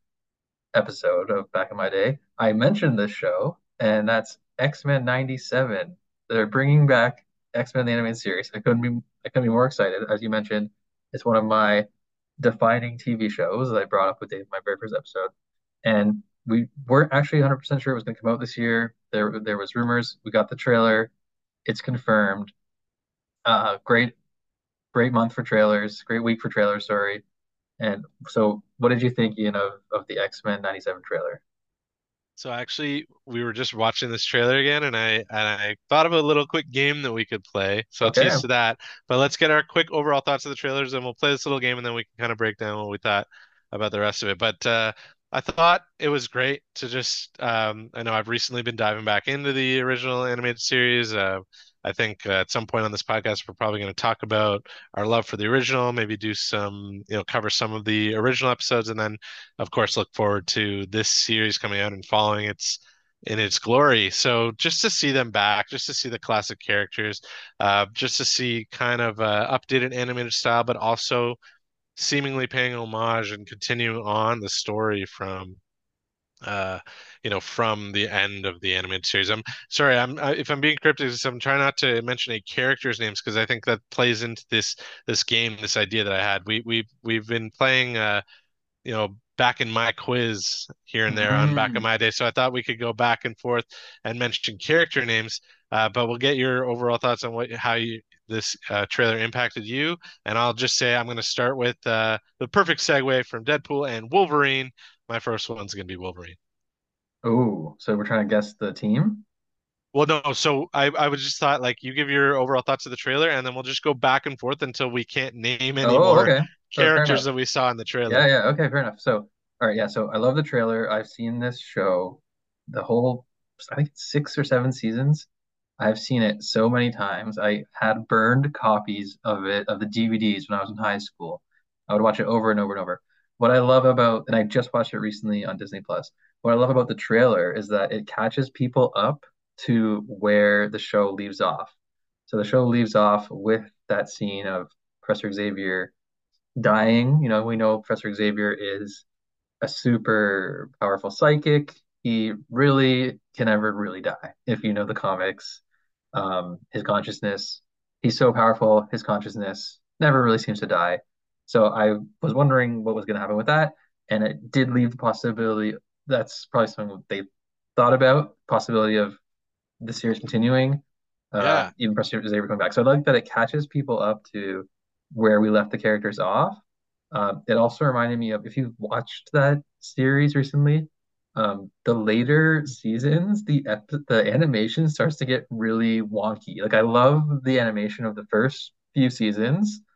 episode of Back in My Day, I mentioned this show, and that's X-Men ninety-seven. They're bringing back X-Men the animated series. I couldn't be I couldn't be more excited. As you mentioned, it's one of my defining T V shows that I brought up with Dave in my very first episode. And we weren't actually one hundred percent sure it was going to come out this year. There there was rumors. We got the trailer. It's confirmed. Uh, great great month for trailers. Great week for trailers, sorry. And so what did you think, Ian, of, of the X-Men ninety-seven trailer? So actually, we were just watching this trailer again, and I and I thought of a little quick game that we could play. So I'll Okay. tease to that. But let's get our quick overall thoughts of the trailers, and we'll play this little game, and then we can kind of break down what we thought about the rest of it. But uh, I thought it was great to just. Um, I know I've recently been diving back into the original animated series. Uh, I think uh, at some point on this podcast, we're probably going to talk about our love for the original, maybe do some, you know, cover some of the original episodes, and then of course, look forward to this series coming out and following its in its glory. So just to see them back, just to see the classic characters, uh, just to see kind of uh, updated animated style, but also seemingly paying homage and continuing on the story from uh you know from the end of the animated series. I'm sorry, I'm I, if I'm being cryptic, I'm trying not to mention any characters names because I think that plays into this this game, this idea that I had. We we we've been playing uh you know, back in my quiz here and there on Back in Mm. My Day. So I thought we could go back and forth and mention character names, uh, but we'll get your overall thoughts on what how you this uh, trailer impacted you. And I'll just say I'm going to start with uh, the perfect segue from Deadpool and Wolverine. My first one's going to be Wolverine. Oh, so we're trying to guess the team? Well, no, so I, I would just thought like you give your overall thoughts of the trailer, and then we'll just go back and forth until we can't name any Oh, more okay. Fair, fair characters enough. that we saw in the Yeah, trailer. yeah, okay, fair enough. So, all right, yeah, so I love the trailer. I've seen this show the whole, I think it's six or seven seasons. I've seen it so many times. I had burned copies of it, of the D V Ds when I was in high school. I would watch it over and over and over. What I love about, and I just watched it recently on Disney Plus. What I love about the trailer is that it catches people up to where the show leaves off. So the show leaves off with that scene of Professor Xavier dying. You know, we know Professor Xavier is a super powerful psychic. He really can never really die. If you know the comics, um, his consciousness, he's so powerful, his consciousness never really seems to die. So I was wondering what was going to happen with that, and it did leave the possibility. That's probably something they thought about, possibility of the series continuing, uh, Yeah, even Professor Xavier coming back. So I like that it catches people up to where we left the characters off. Um, it also reminded me of if you watched that series recently, um, the later seasons, the ep the animation starts to get really wonky. Like I love the animation of the first few seasons,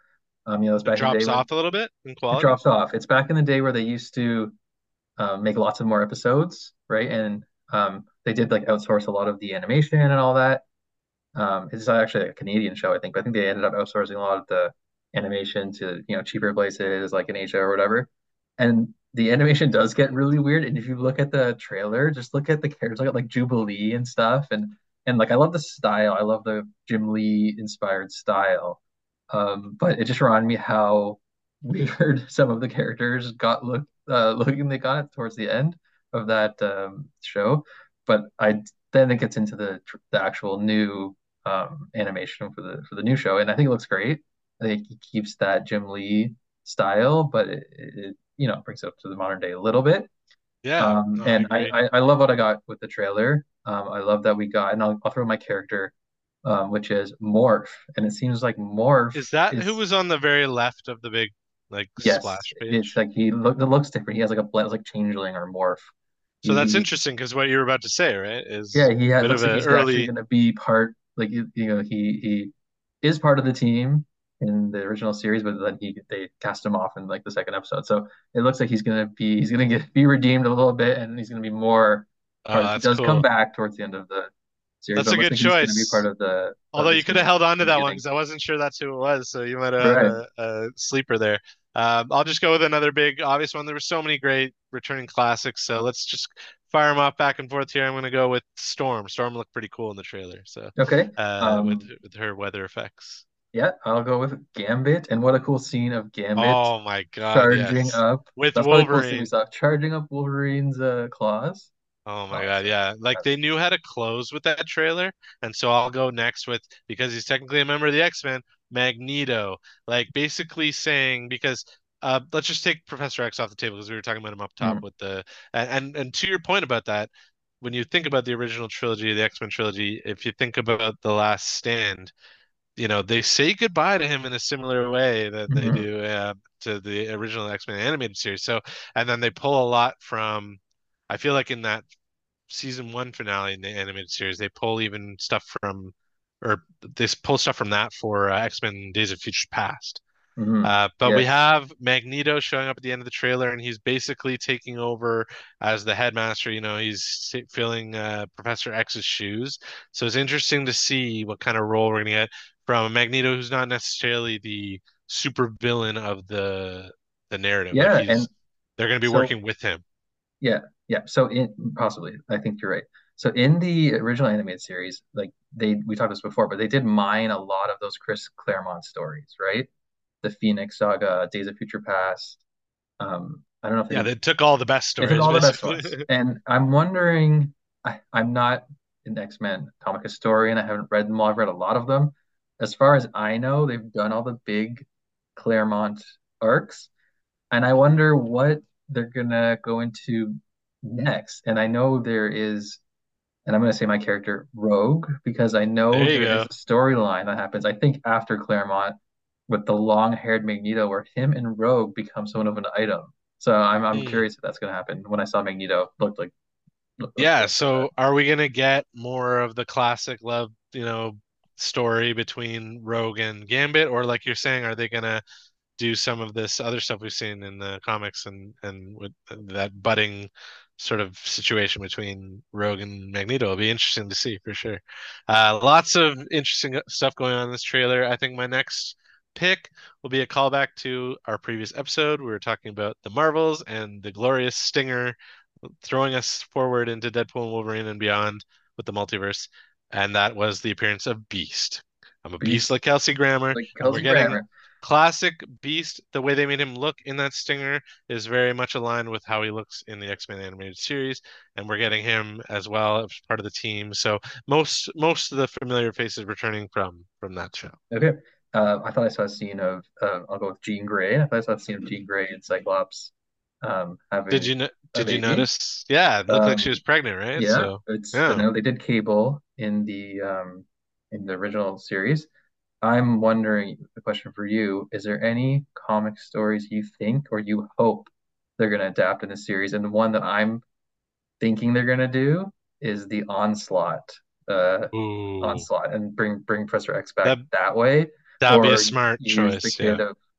Um, you know, it's It back in the day drops when off a little bit in it quality. drops off. It's back in the day where they used to um, make lots of more episodes, right? And um, they did like outsource a lot of the animation and all that. Um, it's actually a Canadian show, I think, but I think they ended up outsourcing a lot of the animation to, you know, cheaper places like in Asia or whatever. And the animation does get really weird. And if you look at the trailer, just look at the characters, like like Jubilee and stuff. And and like I love the style. I love the Jim Lee inspired style. Um, but it just reminded me how weird some of the characters got look uh, looking they got towards the end of that um, show. But I then it gets into the the actual new um, animation for the for the new show, and I think it looks great. I think he keeps that Jim Lee style, but it, it you know brings it up to the modern day a little bit. Yeah, Um, no, I and I, agree. I I love what I got with the trailer. Um, I love that we got, and I'll, I'll throw my character, um, which is Morph, and it seems like Morph Is that who is was on the very left of the big like yes, splash it's page? like he look it looks different. He has like a blend, like changeling or Morph. So that's He interesting because what you were about to say, right, Yeah, is he a had bit of looks like an he's actually early. going to be part, like you, you know, he he is part of the team in the original series, but then he they cast him off in like the second episode. So it looks like he's going to be he's going to get be redeemed a little bit, and he's going to be more Oh, part. He that's does come cool. back towards the end of the series, That's but a it looks good like he's going to be part choice. of the of Although the you could have team held on to from the that one beginning. because I wasn't sure that's who it was, so you might have had Right. a, a sleeper there. Um, I'll just go with another big obvious one. There were so many great returning classics, so let's just fire them off back and forth here. I'm going to go with Storm. Storm looked pretty cool in the trailer, so Okay. uh, with Um. with her weather effects. Yeah, I'll go with Gambit, and what a cool scene of Gambit Oh my God, charging yes, up. with That's probably the coolest thing we Wolverine. saw. Charging up Wolverine's uh, claws. Oh my God, Awesome. yeah. Like they knew how to close with that trailer. And so I'll go next with, because he's technically a member of the X-Men, Magneto. Like basically saying, because uh let's just take Professor X off the table because we were talking about him up top Mm, with the and and, and to your point about that, when you think about the original trilogy, the X-Men trilogy, if you think about The Last Stand, you know, they say goodbye to him in a similar way that they mhm, do uh, to the original X-Men animated series. So, and then they pull a lot from I feel like in that season one finale in the animated series, they pull even stuff from, or they pull stuff from that for uh, X-Men Days of Future Past. mhm. Uh, but we Yes. have Magneto showing up at the end of the trailer, and he's basically taking over as the headmaster. You know, he's filling uh, Professor X's shoes. So it's interesting to see what kind of role we're going to get from a Magneto, who's not necessarily the super villain of the the narrative. Like Yeah, and he's, they're going to be so working with him. yeah, yeah. So in possibly, I think you're right. So in the original animated series, like they we talked this before, but they did mine a lot of those Chris Claremont stories, right? The Phoenix Saga, Days of Future Past. Um, I don't know if they Yeah, did they took all the best they took stories, all the best basically. ones. And I'm wondering, I, I'm not an X-Men comic historian. I haven't read them all. I've read a lot of them. As far as I know, they've done all the big Claremont arcs. And I wonder what they're gonna go into next. And I know there is, and I'm gonna say my character Rogue because I know There you there is go. a storyline that happens. I think after Claremont with the long-haired Magneto, where him and Rogue become somewhat of an item. So I'm I'm Hmm. curious if that's gonna happen. When I saw Magneto, looked like looked, looked, Yeah, looked for that. so are we gonna get more of the classic love, you know, story between Rogue and Gambit, or like you're saying, are they gonna do some of this other stuff we've seen in the comics and and with that budding sort of situation between Rogue and Magneto? It'll be interesting to see for sure. Uh, lots of interesting stuff going on in this trailer. I think my next pick will be a callback to our previous episode. We were talking about the Marvels and the glorious Stinger throwing us forward into Deadpool and Wolverine and beyond with the multiverse, and that was the appearance of Beast. I'm a beast Beast like Kelsey Grammer, like and we're Kelsey getting Grammer. classic Beast. The way they made him look in that Stinger is very much aligned with how he looks in the X-Men animated series, and we're getting him as well as part of the team. So most most of the familiar faces returning from from that show. Okay. Uh, I thought I saw a scene of uh, I'll go with Jean Grey. I thought I saw a scene of Jean Grey and Cyclops um, Did having you no- a did you baby. notice? Yeah, it looked like she Um, was pregnant, right? yeah, So it's I yeah. know they did Cable in the um, in the original series. I'm wondering, the question for you, is there any comic stories you think or you hope they're going to adapt in the series? And the one that I'm thinking they're going to do is the Onslaught, uh, Ooh, Onslaught, and bring bring Professor X back that that way, that'd be a or smart use the choice. kid Yeah. of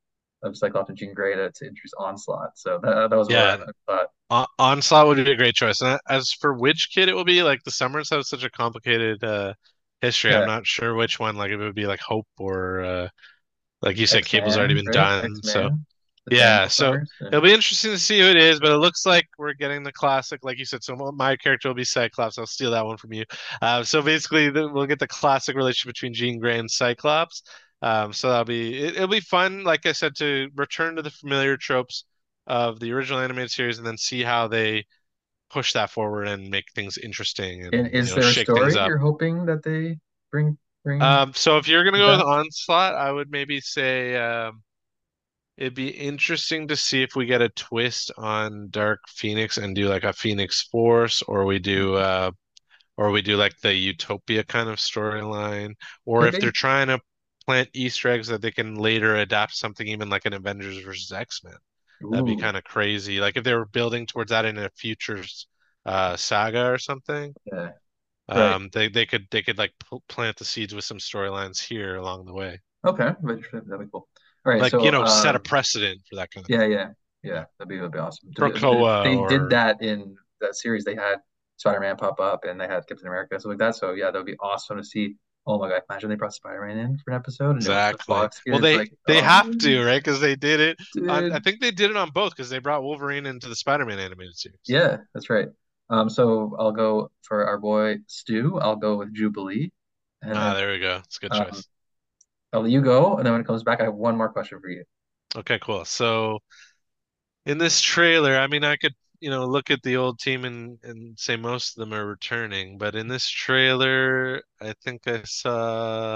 of Cyclops and Jean Grey to, to introduce Onslaught. So that that was where Yeah, I thought. On Onslaught would be a great choice. And as for which kid it will be, like the Summers have such a complicated uh history. I'm Yeah, not sure which one. Like if it would be like Hope or uh like you said, Cable's already X-Man, been right? done. So X-Man, the yeah, Family so Summers. Yeah. it'll be interesting to see who it is, but it looks like we're getting the classic, like you said. So my character will be Cyclops. I'll steal that one from you. Uh, so basically, the, we'll get the classic relationship between Jean Grey and Cyclops. Um, so that'll be it, it'll be fun, like I said, to return to the familiar tropes of the original animated series and then see how they push that forward and make things interesting And and you is know there a shake things story up. you're hoping that they bring bring Um, so if you're gonna go with back? Onslaught, I would maybe say. Um, It'd be interesting to see if we get a twist on Dark Phoenix and do like a Phoenix Force, or we do uh or we do like the Utopia kind of storyline, or Could if they're be. trying to plant Easter eggs that they can later adapt something even like an Avengers versus X-Men. That'd be Ooh, kind of crazy. Like if they were building towards that in a future uh saga or something. yeah, right. Um they they could they could like pl plant the seeds with some storylines here along the way. Okay, that'd be cool. All right, Like, you so know, set a um, precedent for that kind of yeah, thing. yeah, Yeah. yeah, that'd be that'd be awesome. To be- They Krakoa they did or that in that series. They had Spider-Man pop up, and they had Captain America, stuff like that. So yeah, that would be awesome to see. Oh my God, imagine they brought Spider-Man in for an episode, and it was the exactly. Fox Well, kids. they Like, they oh, have to, right? Because they did it on. I dude, think they did it on both because they brought Wolverine into the Spider-Man animated series. yeah, that's right. Um, so I'll go for our boy Stu. I'll go with Jubilee, and Ah, then there we go. It's a good um, choice. I'll let you go, and then when it comes back, I have one more question for you. Okay, cool. So in this trailer, I mean, I could, you know, look at the old team and and say most of them are returning, but in this trailer, I think I saw.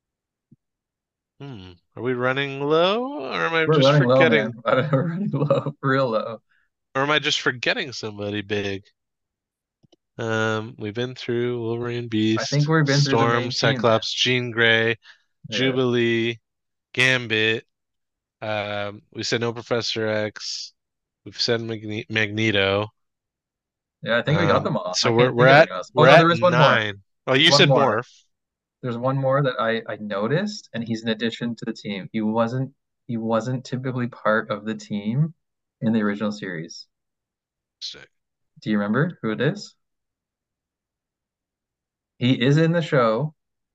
Hmm, are we running low, or am I We're just running low, forgetting, man. We're running low, real low. or am I just forgetting somebody big? Um, we've been through Wolverine, I think Beast, we've been through the Storm, main team, man. Cyclops, Jean Grey, Yeah. Jubilee, Gambit. Um, we said no Professor X. We've said Magne Magneto. Yeah, I think we got Um, them all. I so we're can't we're think of at anyone else. Oh we're no, there at is one more. nine. Oh, There's you one said more. Morph. There's one more that I I noticed, and he's an addition to the team. He wasn't he wasn't typically part of the team in the original series. Sick. Do you remember who it is? He is in the show.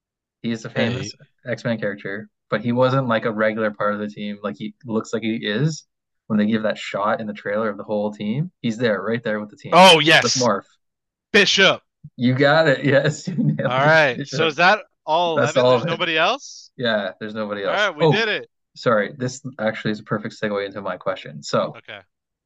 He is a Hey, famous X-Men character, but he wasn't like a regular part of the team like he looks like he is when they give that shot in the trailer of the whole team. He's there, right there with the team. oh With yes, Morph. Bishop. You got it. Yes, you All nailed it. right. So Bishop. is that all That's eleven? all There's of it. nobody else? Yeah, there's nobody All else. right, we Oh, did it. sorry. This actually is a perfect segue into my question. So, Okay.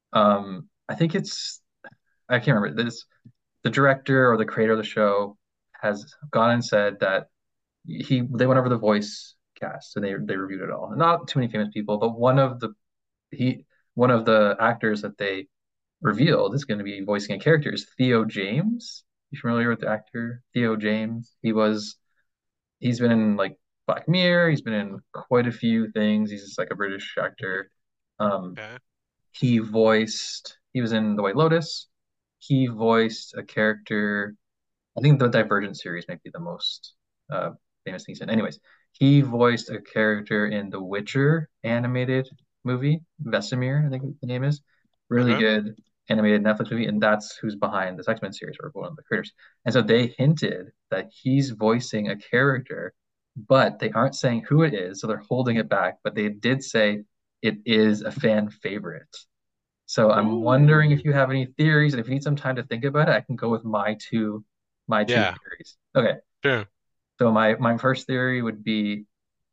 um, I think it's I can't remember this. The director or the creator of the show has gone and said that he they went over the voice cast and they they reviewed it all. Not too many famous people, but one of the he one of the actors that they revealed is going to be voicing a character is Theo James. You familiar with the actor Theo James? He was he's been in like Black Mirror. He's been in quite a few things. He's just like a British actor. Um, Okay. he voiced. He was in The White Lotus. He voiced a character. I think the Divergent series might be the most uh, famous thing he's in. Anyways, he voiced a character in the Witcher animated movie, Vesemir, I think the name is. Really Okay. good animated Netflix movie, and that's who's behind this X-Men series, or one of the creators. And so they hinted that he's voicing a character, but they aren't saying who it is, so they're holding it back. But they did say it is a fan favorite. So I'm wondering if Ooh. you have any theories, and if you need some time to think about it, I can go with my two my two Yeah. theories. Okay. Sure. So my my first theory would be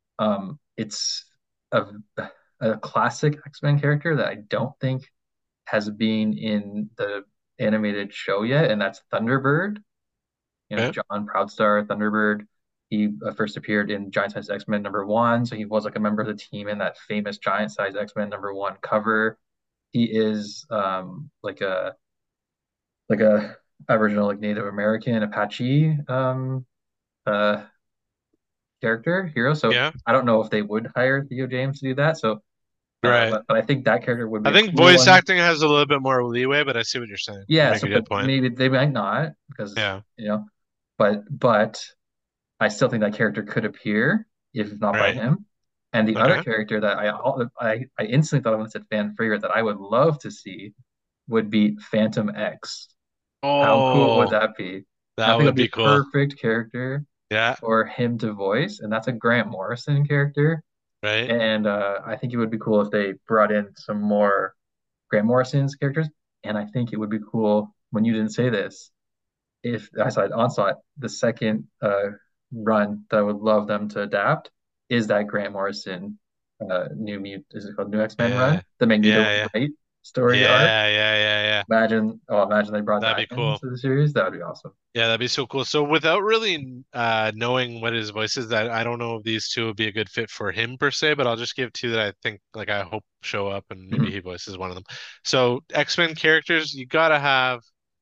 um it's a a classic X-Men character that I don't think has been in the animated show yet, and that's Thunderbird. You know, Okay. John Proudstar, Thunderbird. He uh, first appeared in Giant Size X-Men number one, so he was like a member of the team in that famous Giant Size X-Men number one cover. He is um like a like a Aboriginal, like Native American Apache um uh character hero. So Yeah. I don't know if they would hire Theo James to do that. So uh Right. but, but I think that character would be I a think cool voice one. acting has a little bit more leeway, but I see what you're saying. You Yeah, make so a good but point. maybe they might not because Yeah. you know, but but I still think that character could appear if not by Right. him. And the other Okay. character that I I I instantly thought of when I said fan favorite that I would love to see would be Phantom X. How cool would Oh, that be? I that think it'd would be be a cool. perfect character Yeah, for him to voice, and that's a Grant Morrison character. right. And uh, I think it would be cool if they brought in some more Grant Morrison's characters. And I think it would be cool when you didn't say this, if I said Onslaught, the second uh, run that I would love them to adapt is that Grant Morrison uh, new mut is it called New X-Men run, Yeah, the Magneto yeah, was yeah, right story arc. yeah, yeah, yeah, yeah. Imagine, oh, imagine they brought That'd that be cool. into the series. That would be awesome. Yeah, that'd be so cool. So without really uh knowing what his voice is, that I don't know if these two would be a good fit for him per se, but I'll just give two that I think like I hope show up and maybe Mhm. he voices one of them. So X-Men characters, you gotta have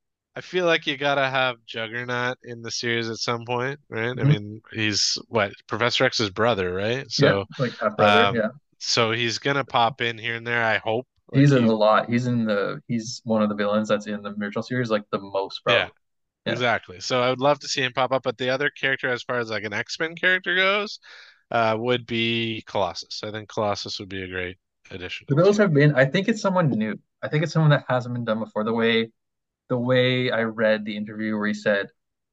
I feel like you gotta have Juggernaut in the series at some point, right? I Mhm. mean, he's what, Professor X's brother, right? Yeah, So like half brother. um Yeah, so he's gonna pop in here and there, I hope. Like he's in a he's lot. He's in the he's one of the villains that's in the Miracle series, like the most yeah. probably. Yeah. Exactly. So I would love to see him pop up, but the other character, as far as like an X-Men character goes, uh, would be Colossus. I think Colossus would be a great addition to But the those team. have been. I think it's someone new. I think it's someone that hasn't been done before. The way the way I read the interview where he said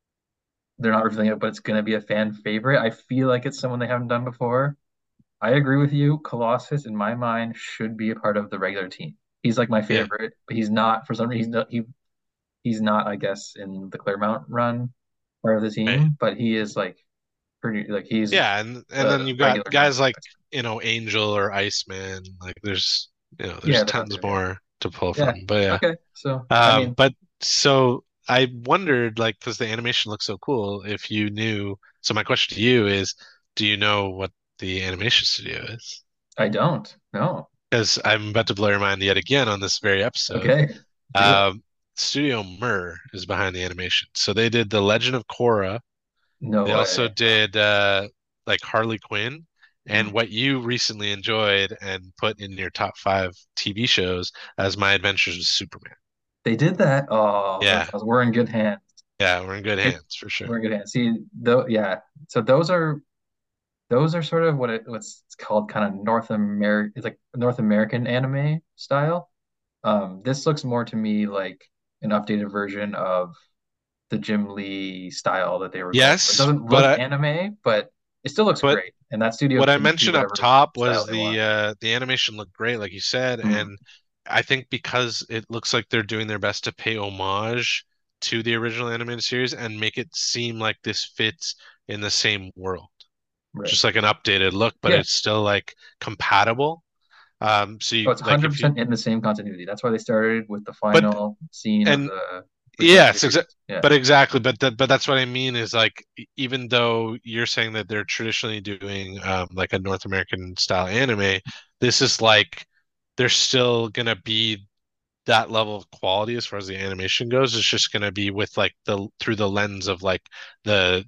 they're not revealing it, but it's going to be a fan favorite. I feel like it's someone they haven't done before. I agree with you. Colossus, in my mind, should be a part of the regular team. He's like my Yeah, favorite, but he's not for some reason. He he's not, I guess, in the Claremont run part of the right. team, but he is like pretty like he's Yeah, and and then a you've got regular member guys of like, X-Men. you know, Angel or Iceman. Like there's, you know, there's Yeah, they're not tons there yet. more to pull Yeah. from. But yeah. Okay. So I Um, mean, but so I wondered, like, because the animation looks so cool, if you knew. So my question to you is, do you know what the animation studio is? I don't. No. Because I'm about to blow your mind yet again on this very episode. Okay. Do it. Um, Studio Mir is behind the animation. So they did The Legend of Korra. No They also way. did uh, like Harley Quinn and Mhm. what you recently enjoyed and put in your top five T V shows as My Adventures with Superman. They did that. Oh, that's Yeah, we're in good hands. yeah, we're in good It, hands for sure. we're in good hands. See, though, yeah. So those are those are sort of what it what's it's called kind of North American. It's like North American anime style. Um, this looks more to me like an updated version of the Jim Lee style that they were going for. It Yes, doesn't but look I anmay, but it still looks but great. And that studio what I can do mentioned up whatever top style was they want. the uh the animation looked great, like you said, Mm, and I think because it looks like they're doing their best to pay homage to the original animated series and make it seem like this fits in the same world. right. Just like an updated look, but Yeah. it's still like compatible. Um, so Oh, you it's like if you one hundred percent in the same continuity. That's why they started with the but final scene of and the original yes, series. exa Yeah. but exactly, but that but that's what I mean is like e- even though you're saying that they're traditionally doing um like a North American style anime, this is like they're still gonna be that level of quality as far as the animation goes. It's just gonna be with like the through the lens of like the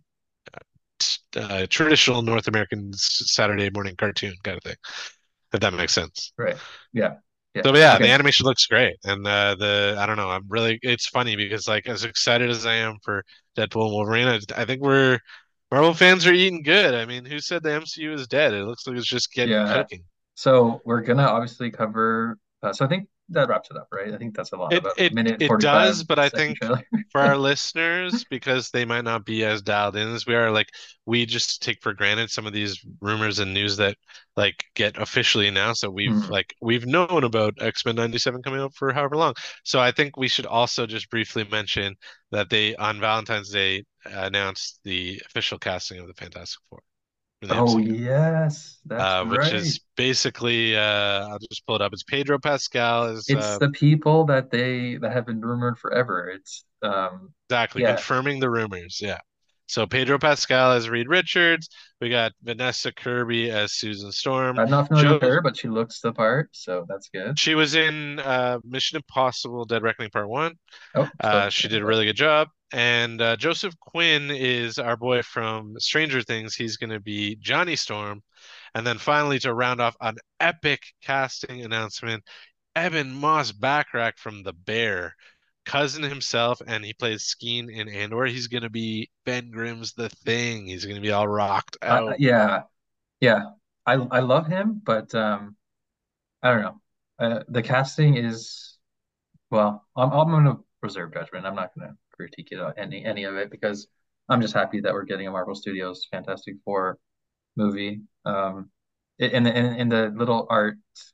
uh, traditional North American Saturday morning cartoon kind of thing, if that makes sense. Right. Yeah. Yeah. So yeah, the Okay. animation looks great, and uh, the I don't know, I'm really it's funny because like as excited as I am for Deadpool and Wolverine, I, I think we're Marvel fans are eating good. I mean, who said the M C U is dead? It looks like it's just getting Yeah. cooking. So we're gonna obviously cover. Uh, so I think that wraps it up, right? I think that's a lot, It about a it minute it forty-five does, but I second think trailer. for our listeners, because they might not be as dialed in as we are, like we just take for granted some of these rumors and news that like get officially announced that we've Hmm. like we've known about X-Men ninety-seven coming out for however long. So I think we should also just briefly mention that they on Valentine's Day announced the official casting of the Fantastic Four in the Oh M C U. yes, that's Uh, which right. is basically uh, I'll just pull it up. It's Pedro Pascal is It's uh, the people that they that have been rumored forever. It's um exactly, yeah. confirming the rumors. Yeah. So Pedro Pascal as Reed Richards. We got Vanessa Kirby as Susan Storm. I'm not familiar with Joe, her, but she looks the part, so that's good. she was in uh, Mission Impossible: Dead Reckoning Part One. Oh, still Uh, just she kidding. did a Okay. really good job. And uh, Joseph Quinn is our boy from Stranger Things. He's going to be Johnny Storm. And then finally, to round off an epic casting announcement, Eben Moss Backrack from The Bear, cousin himself, and he plays Skeen in Andor. He's gonna be Ben Grimm's The Thing. He's gonna be all rocked Uh, out. yeah, yeah. I I love him, but um, I don't know. Uh, the casting is well. I'm I'm gonna reserve judgment. I'm not gonna critique it uh, any any of it because I'm just happy that we're getting a Marvel Studios Fantastic Four movie. Um, in the in, in the little art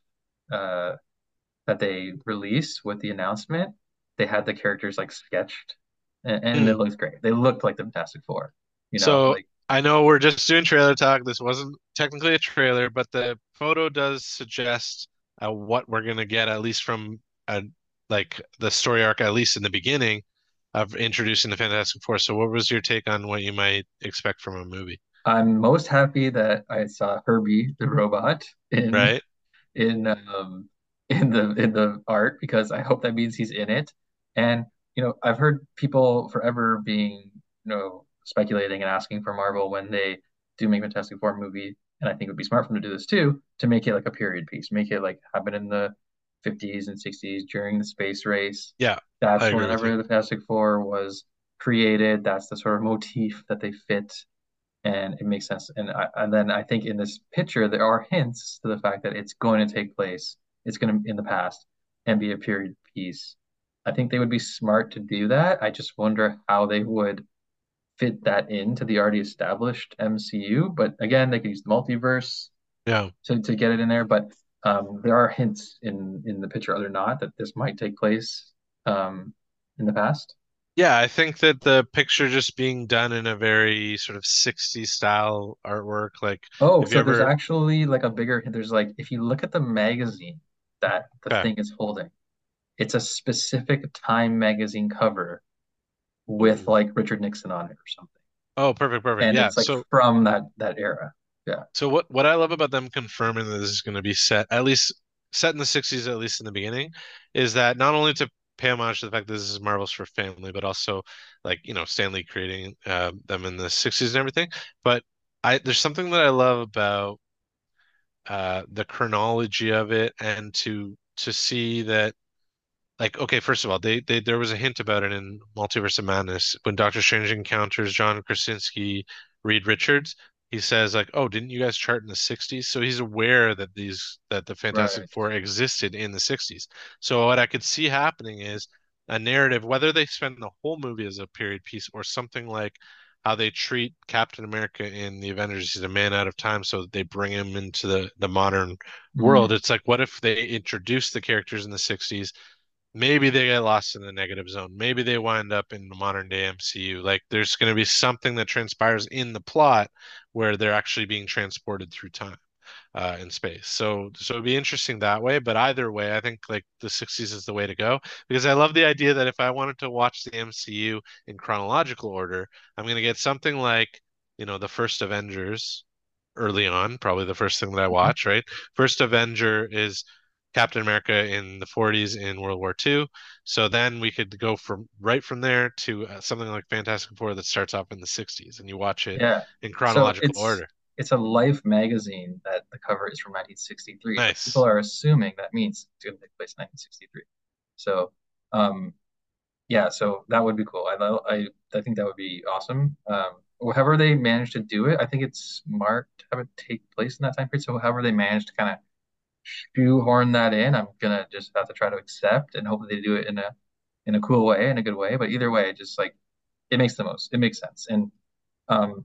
uh that they released with the announcement, they had the characters like sketched, and, and it Mm. looks great. They looked like the Fantastic Four, you know, So like I know we're just doing trailer talk. This wasn't technically a trailer, but the photo does suggest uh, what we're gonna get, at least from uh, like the story arc, at least in the beginning of introducing the Fantastic Four. So what was your take on what you might expect from a movie? I'm most happy that I saw Herbie the robot in Right? in um in the in the art because I hope that means he's in it. And you know, I've heard people forever being, you know, speculating and asking for Marvel when they do make a Fantastic Four movie, and I think it would be smart for them to do this too, to make it like a period piece, make it like happen in the fifties and sixties during the space race. Yeah, I That's agree with you. whenever the Fantastic Four was created. That's the sort of motif that they fit and it makes sense. And I, and then I think in this picture there are hints to the fact that it's going to take place. It's going to in the past and be a period piece. I think they would be smart to do that. I just wonder how they would fit that into the already established M C U. But again, they could use the multiverse Yeah. to, to get it in there. But um, there are hints in in the picture, other not, that this might take place um, in the past. Yeah, I think that the picture just being done in a very sort of sixties style artwork, like Oh, if you so there's ever, actually like a bigger, there's like, if you look at the magazine that the okay. thing is holding, it's a specific Time magazine cover with Mm. like Richard Nixon on it or something. Oh, perfect, perfect. And Yeah. it's like So from that that era. Yeah. So what what I love about them confirming that this is going to be set, at least set in the sixties, at least in the beginning, is that not only to pay homage to the fact that this is Marvel's for family, but also like, you know, Stan Lee creating uh, them in the sixties and everything. But I there's something that I love about uh, the chronology of it and to to see that like okay, first of all, they, they there was a hint about it in Multiverse of Madness when Doctor Strange encounters John Krasinski, Reed Richards. He says like, "Oh, didn't you guys chart in the sixties?" So he's aware that these that the Fantastic Right. Four existed in the sixties. So what I could see happening is a narrative, whether they spend the whole movie as a period piece or something like how they treat Captain America in the Avengers. He's a man out of time, so they bring him into the the modern world. Mm, It's like, what if they introduce the characters in the sixties? Maybe they get lost in the negative zone. Maybe they wind up in the modern day M C U. Like there's going to be something that transpires in the plot where they're actually being transported through time uh, in space. So so it'd be interesting that way. But either way, I think like the sixties is the way to go because I love the idea that if I wanted to watch the M C U in chronological order, I'm going to get something like, you know, the first Avengers early on, probably the first thing that I mhm. watch, right? First Avenger is Captain America in the forties in World War Two. So then we could go from right from there to uh, something like Fantastic Four that starts off in the sixties and you watch it Yeah. in So chronological it's order. it's a Life magazine that the cover is from nineteen sixty-three. So people Nice. are assuming that means it's going to take place in nineteen sixty-three. So um yeah, so that would be cool. I I I think that would be awesome. Um, however they managed to do it, I think it's smart to have it take place in that time period. So however they managed to kind of shoehorn that in, I'm gonna just have to try to accept and hope that they do it in a in a cool way, in a good way. But either way, just like it makes the most, it makes sense. And um,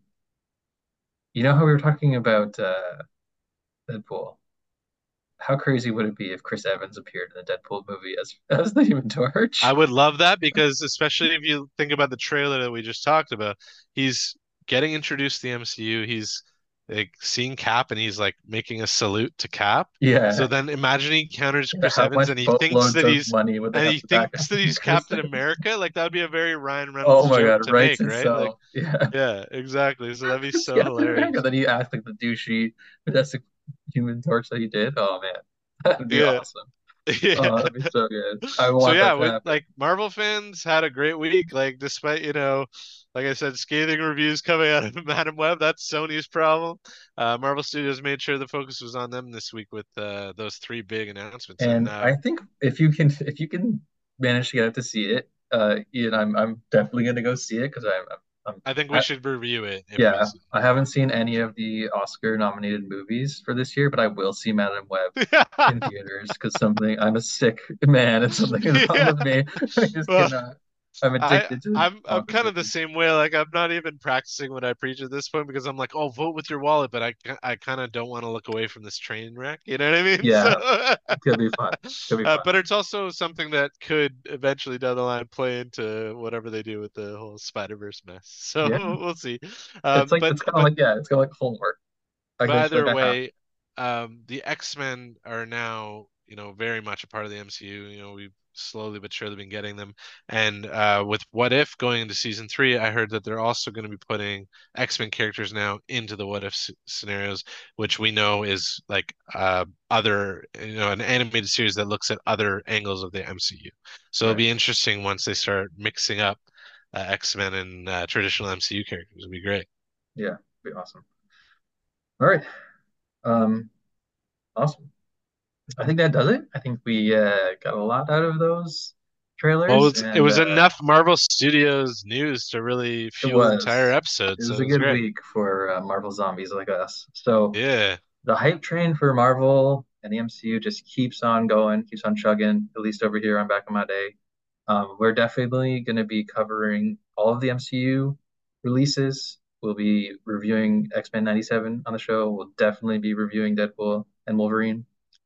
you know how we were talking about uh Deadpool? How crazy would it be if Chris Evans appeared in the Deadpool movie as as the Human I Torch? would love that because especially if you think about the trailer that we just talked about, he's getting introduced to the M C U. He's like seeing Cap and he's like making a salute to Cap. So Yeah. then imagine he encounters Chris How Evans much and he thinks boatloads that of he's money would they and have he to back thinks up that to he's Chris Captain Evans? America. Like that would be a very Ryan Oh Reynolds my joke God, to writes make, right? Like itself. Yeah. yeah, exactly. So that'd be It's so Captain America. hilarious. Then he acts like the douchey, fantastic human torch that he did. Oh man, that'd be Yeah. awesome. Yeah. Oh, that'd be so good. I So want yeah, that to with happen. like Marvel fans had a great week. Like despite, you know, like I said, scathing reviews coming out of Madam Web, that's Sony's problem. Uh, Marvel Studios made sure the focus was on them this week with uh, those three big announcements. And And uh, I think if you can, if you can manage to get out to see it, uh, Ian, I'm I'm definitely gonna go see it because I'm, I'm Um, I think we I, should review it if we yeah, see I haven't seen any of the Oscar-nominated movies for this year, but I will see Madam Web it. in theaters because something I'm a sick man and something is wrong Yeah. with me. I just Well, cannot. I'm I addicted to I'm I'm awkward kind of the movies. same way. Like I'm not even practicing what I preach at this point because I'm like, oh, vote with your wallet, but I ki- I kind of don't want to look away from this train wreck. You know what I mean? So, Yeah, it could be fun. Could be uh, fun. but it's also something that could eventually down the line play into whatever they do with the whole Spider-Verse mess. So Yeah, we'll see. it's Um, like but it's kind of but like yeah, it's kind of like homework. Like but I feel either like I have. way, um, the X-Men are now, you know, very much a part of the M C U. You know, we've slowly but surely been getting them. And uh, with What If going into season three, I heard that they're also going to be putting X-Men characters now into the What If s- scenarios, which we know is like uh, other, you know, an animated series that looks at other angles of the M C U. So it'll Right. be interesting once they start mixing up uh, X-Men and uh, traditional M C U characters. It'll be great. Yeah, it'd be awesome. All right. Um, awesome. I think that does it. I think we uh, got a lot out of those Well, trailers, it's, it and was uh, enough Marvel Studios news to really it fuel an entire was episode, it so was it a was good great. week for uh, Marvel zombies like us. So Yeah. the hype train for Marvel and the M C U just keeps on going, keeps on chugging, at least over here on Back in My Day. Um, we're definitely going to be covering all of the M C U releases. We'll be reviewing X-Men ninety-seven on the show. We'll definitely be reviewing Deadpool and Wolverine.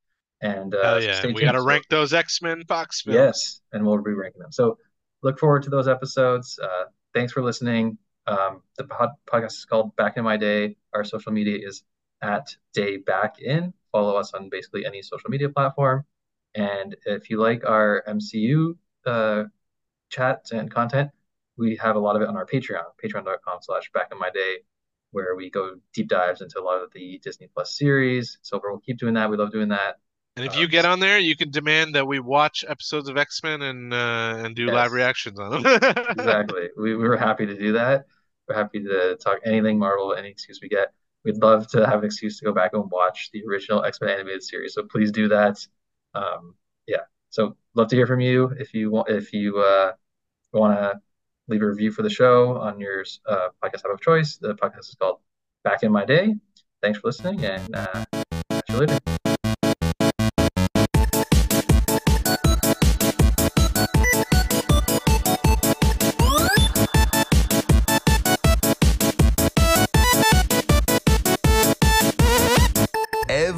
And Hell uh, so yeah. stay And we tuned. got to So rank those X-Men Fox films. yes, and we'll be ranking them. So look forward to those episodes. Uh, thanks for listening. Um, the pod podcast is called Back in My Day. Our social media is at Day Back In. Follow us on basically any social media platform. And if you like our M C U uh, chats and content, we have a lot of it on our Patreon, patreon.com slash back in my day, where we go deep dives into a lot of the Disney Plus series. So we'll keep doing that. We love doing that. And if you Um, get on there, you can demand that we watch episodes of X-Men and uh, and do live yes. reactions on them. Exactly. We, we were happy to do that. We're happy to talk anything Marvel, any excuse we get. We'd love to have an excuse to go back and watch the original X-Men animated series. So please do that. Um, yeah. So love to hear from you. If you want, if you uh, want to leave a review for the show on your uh, podcast app of choice, the podcast is called Back in My Day. Thanks for listening, and uh, catch you later.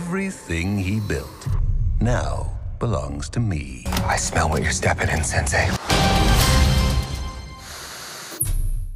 Everything he built now belongs to me. I smell what you're stepping in, Sensei.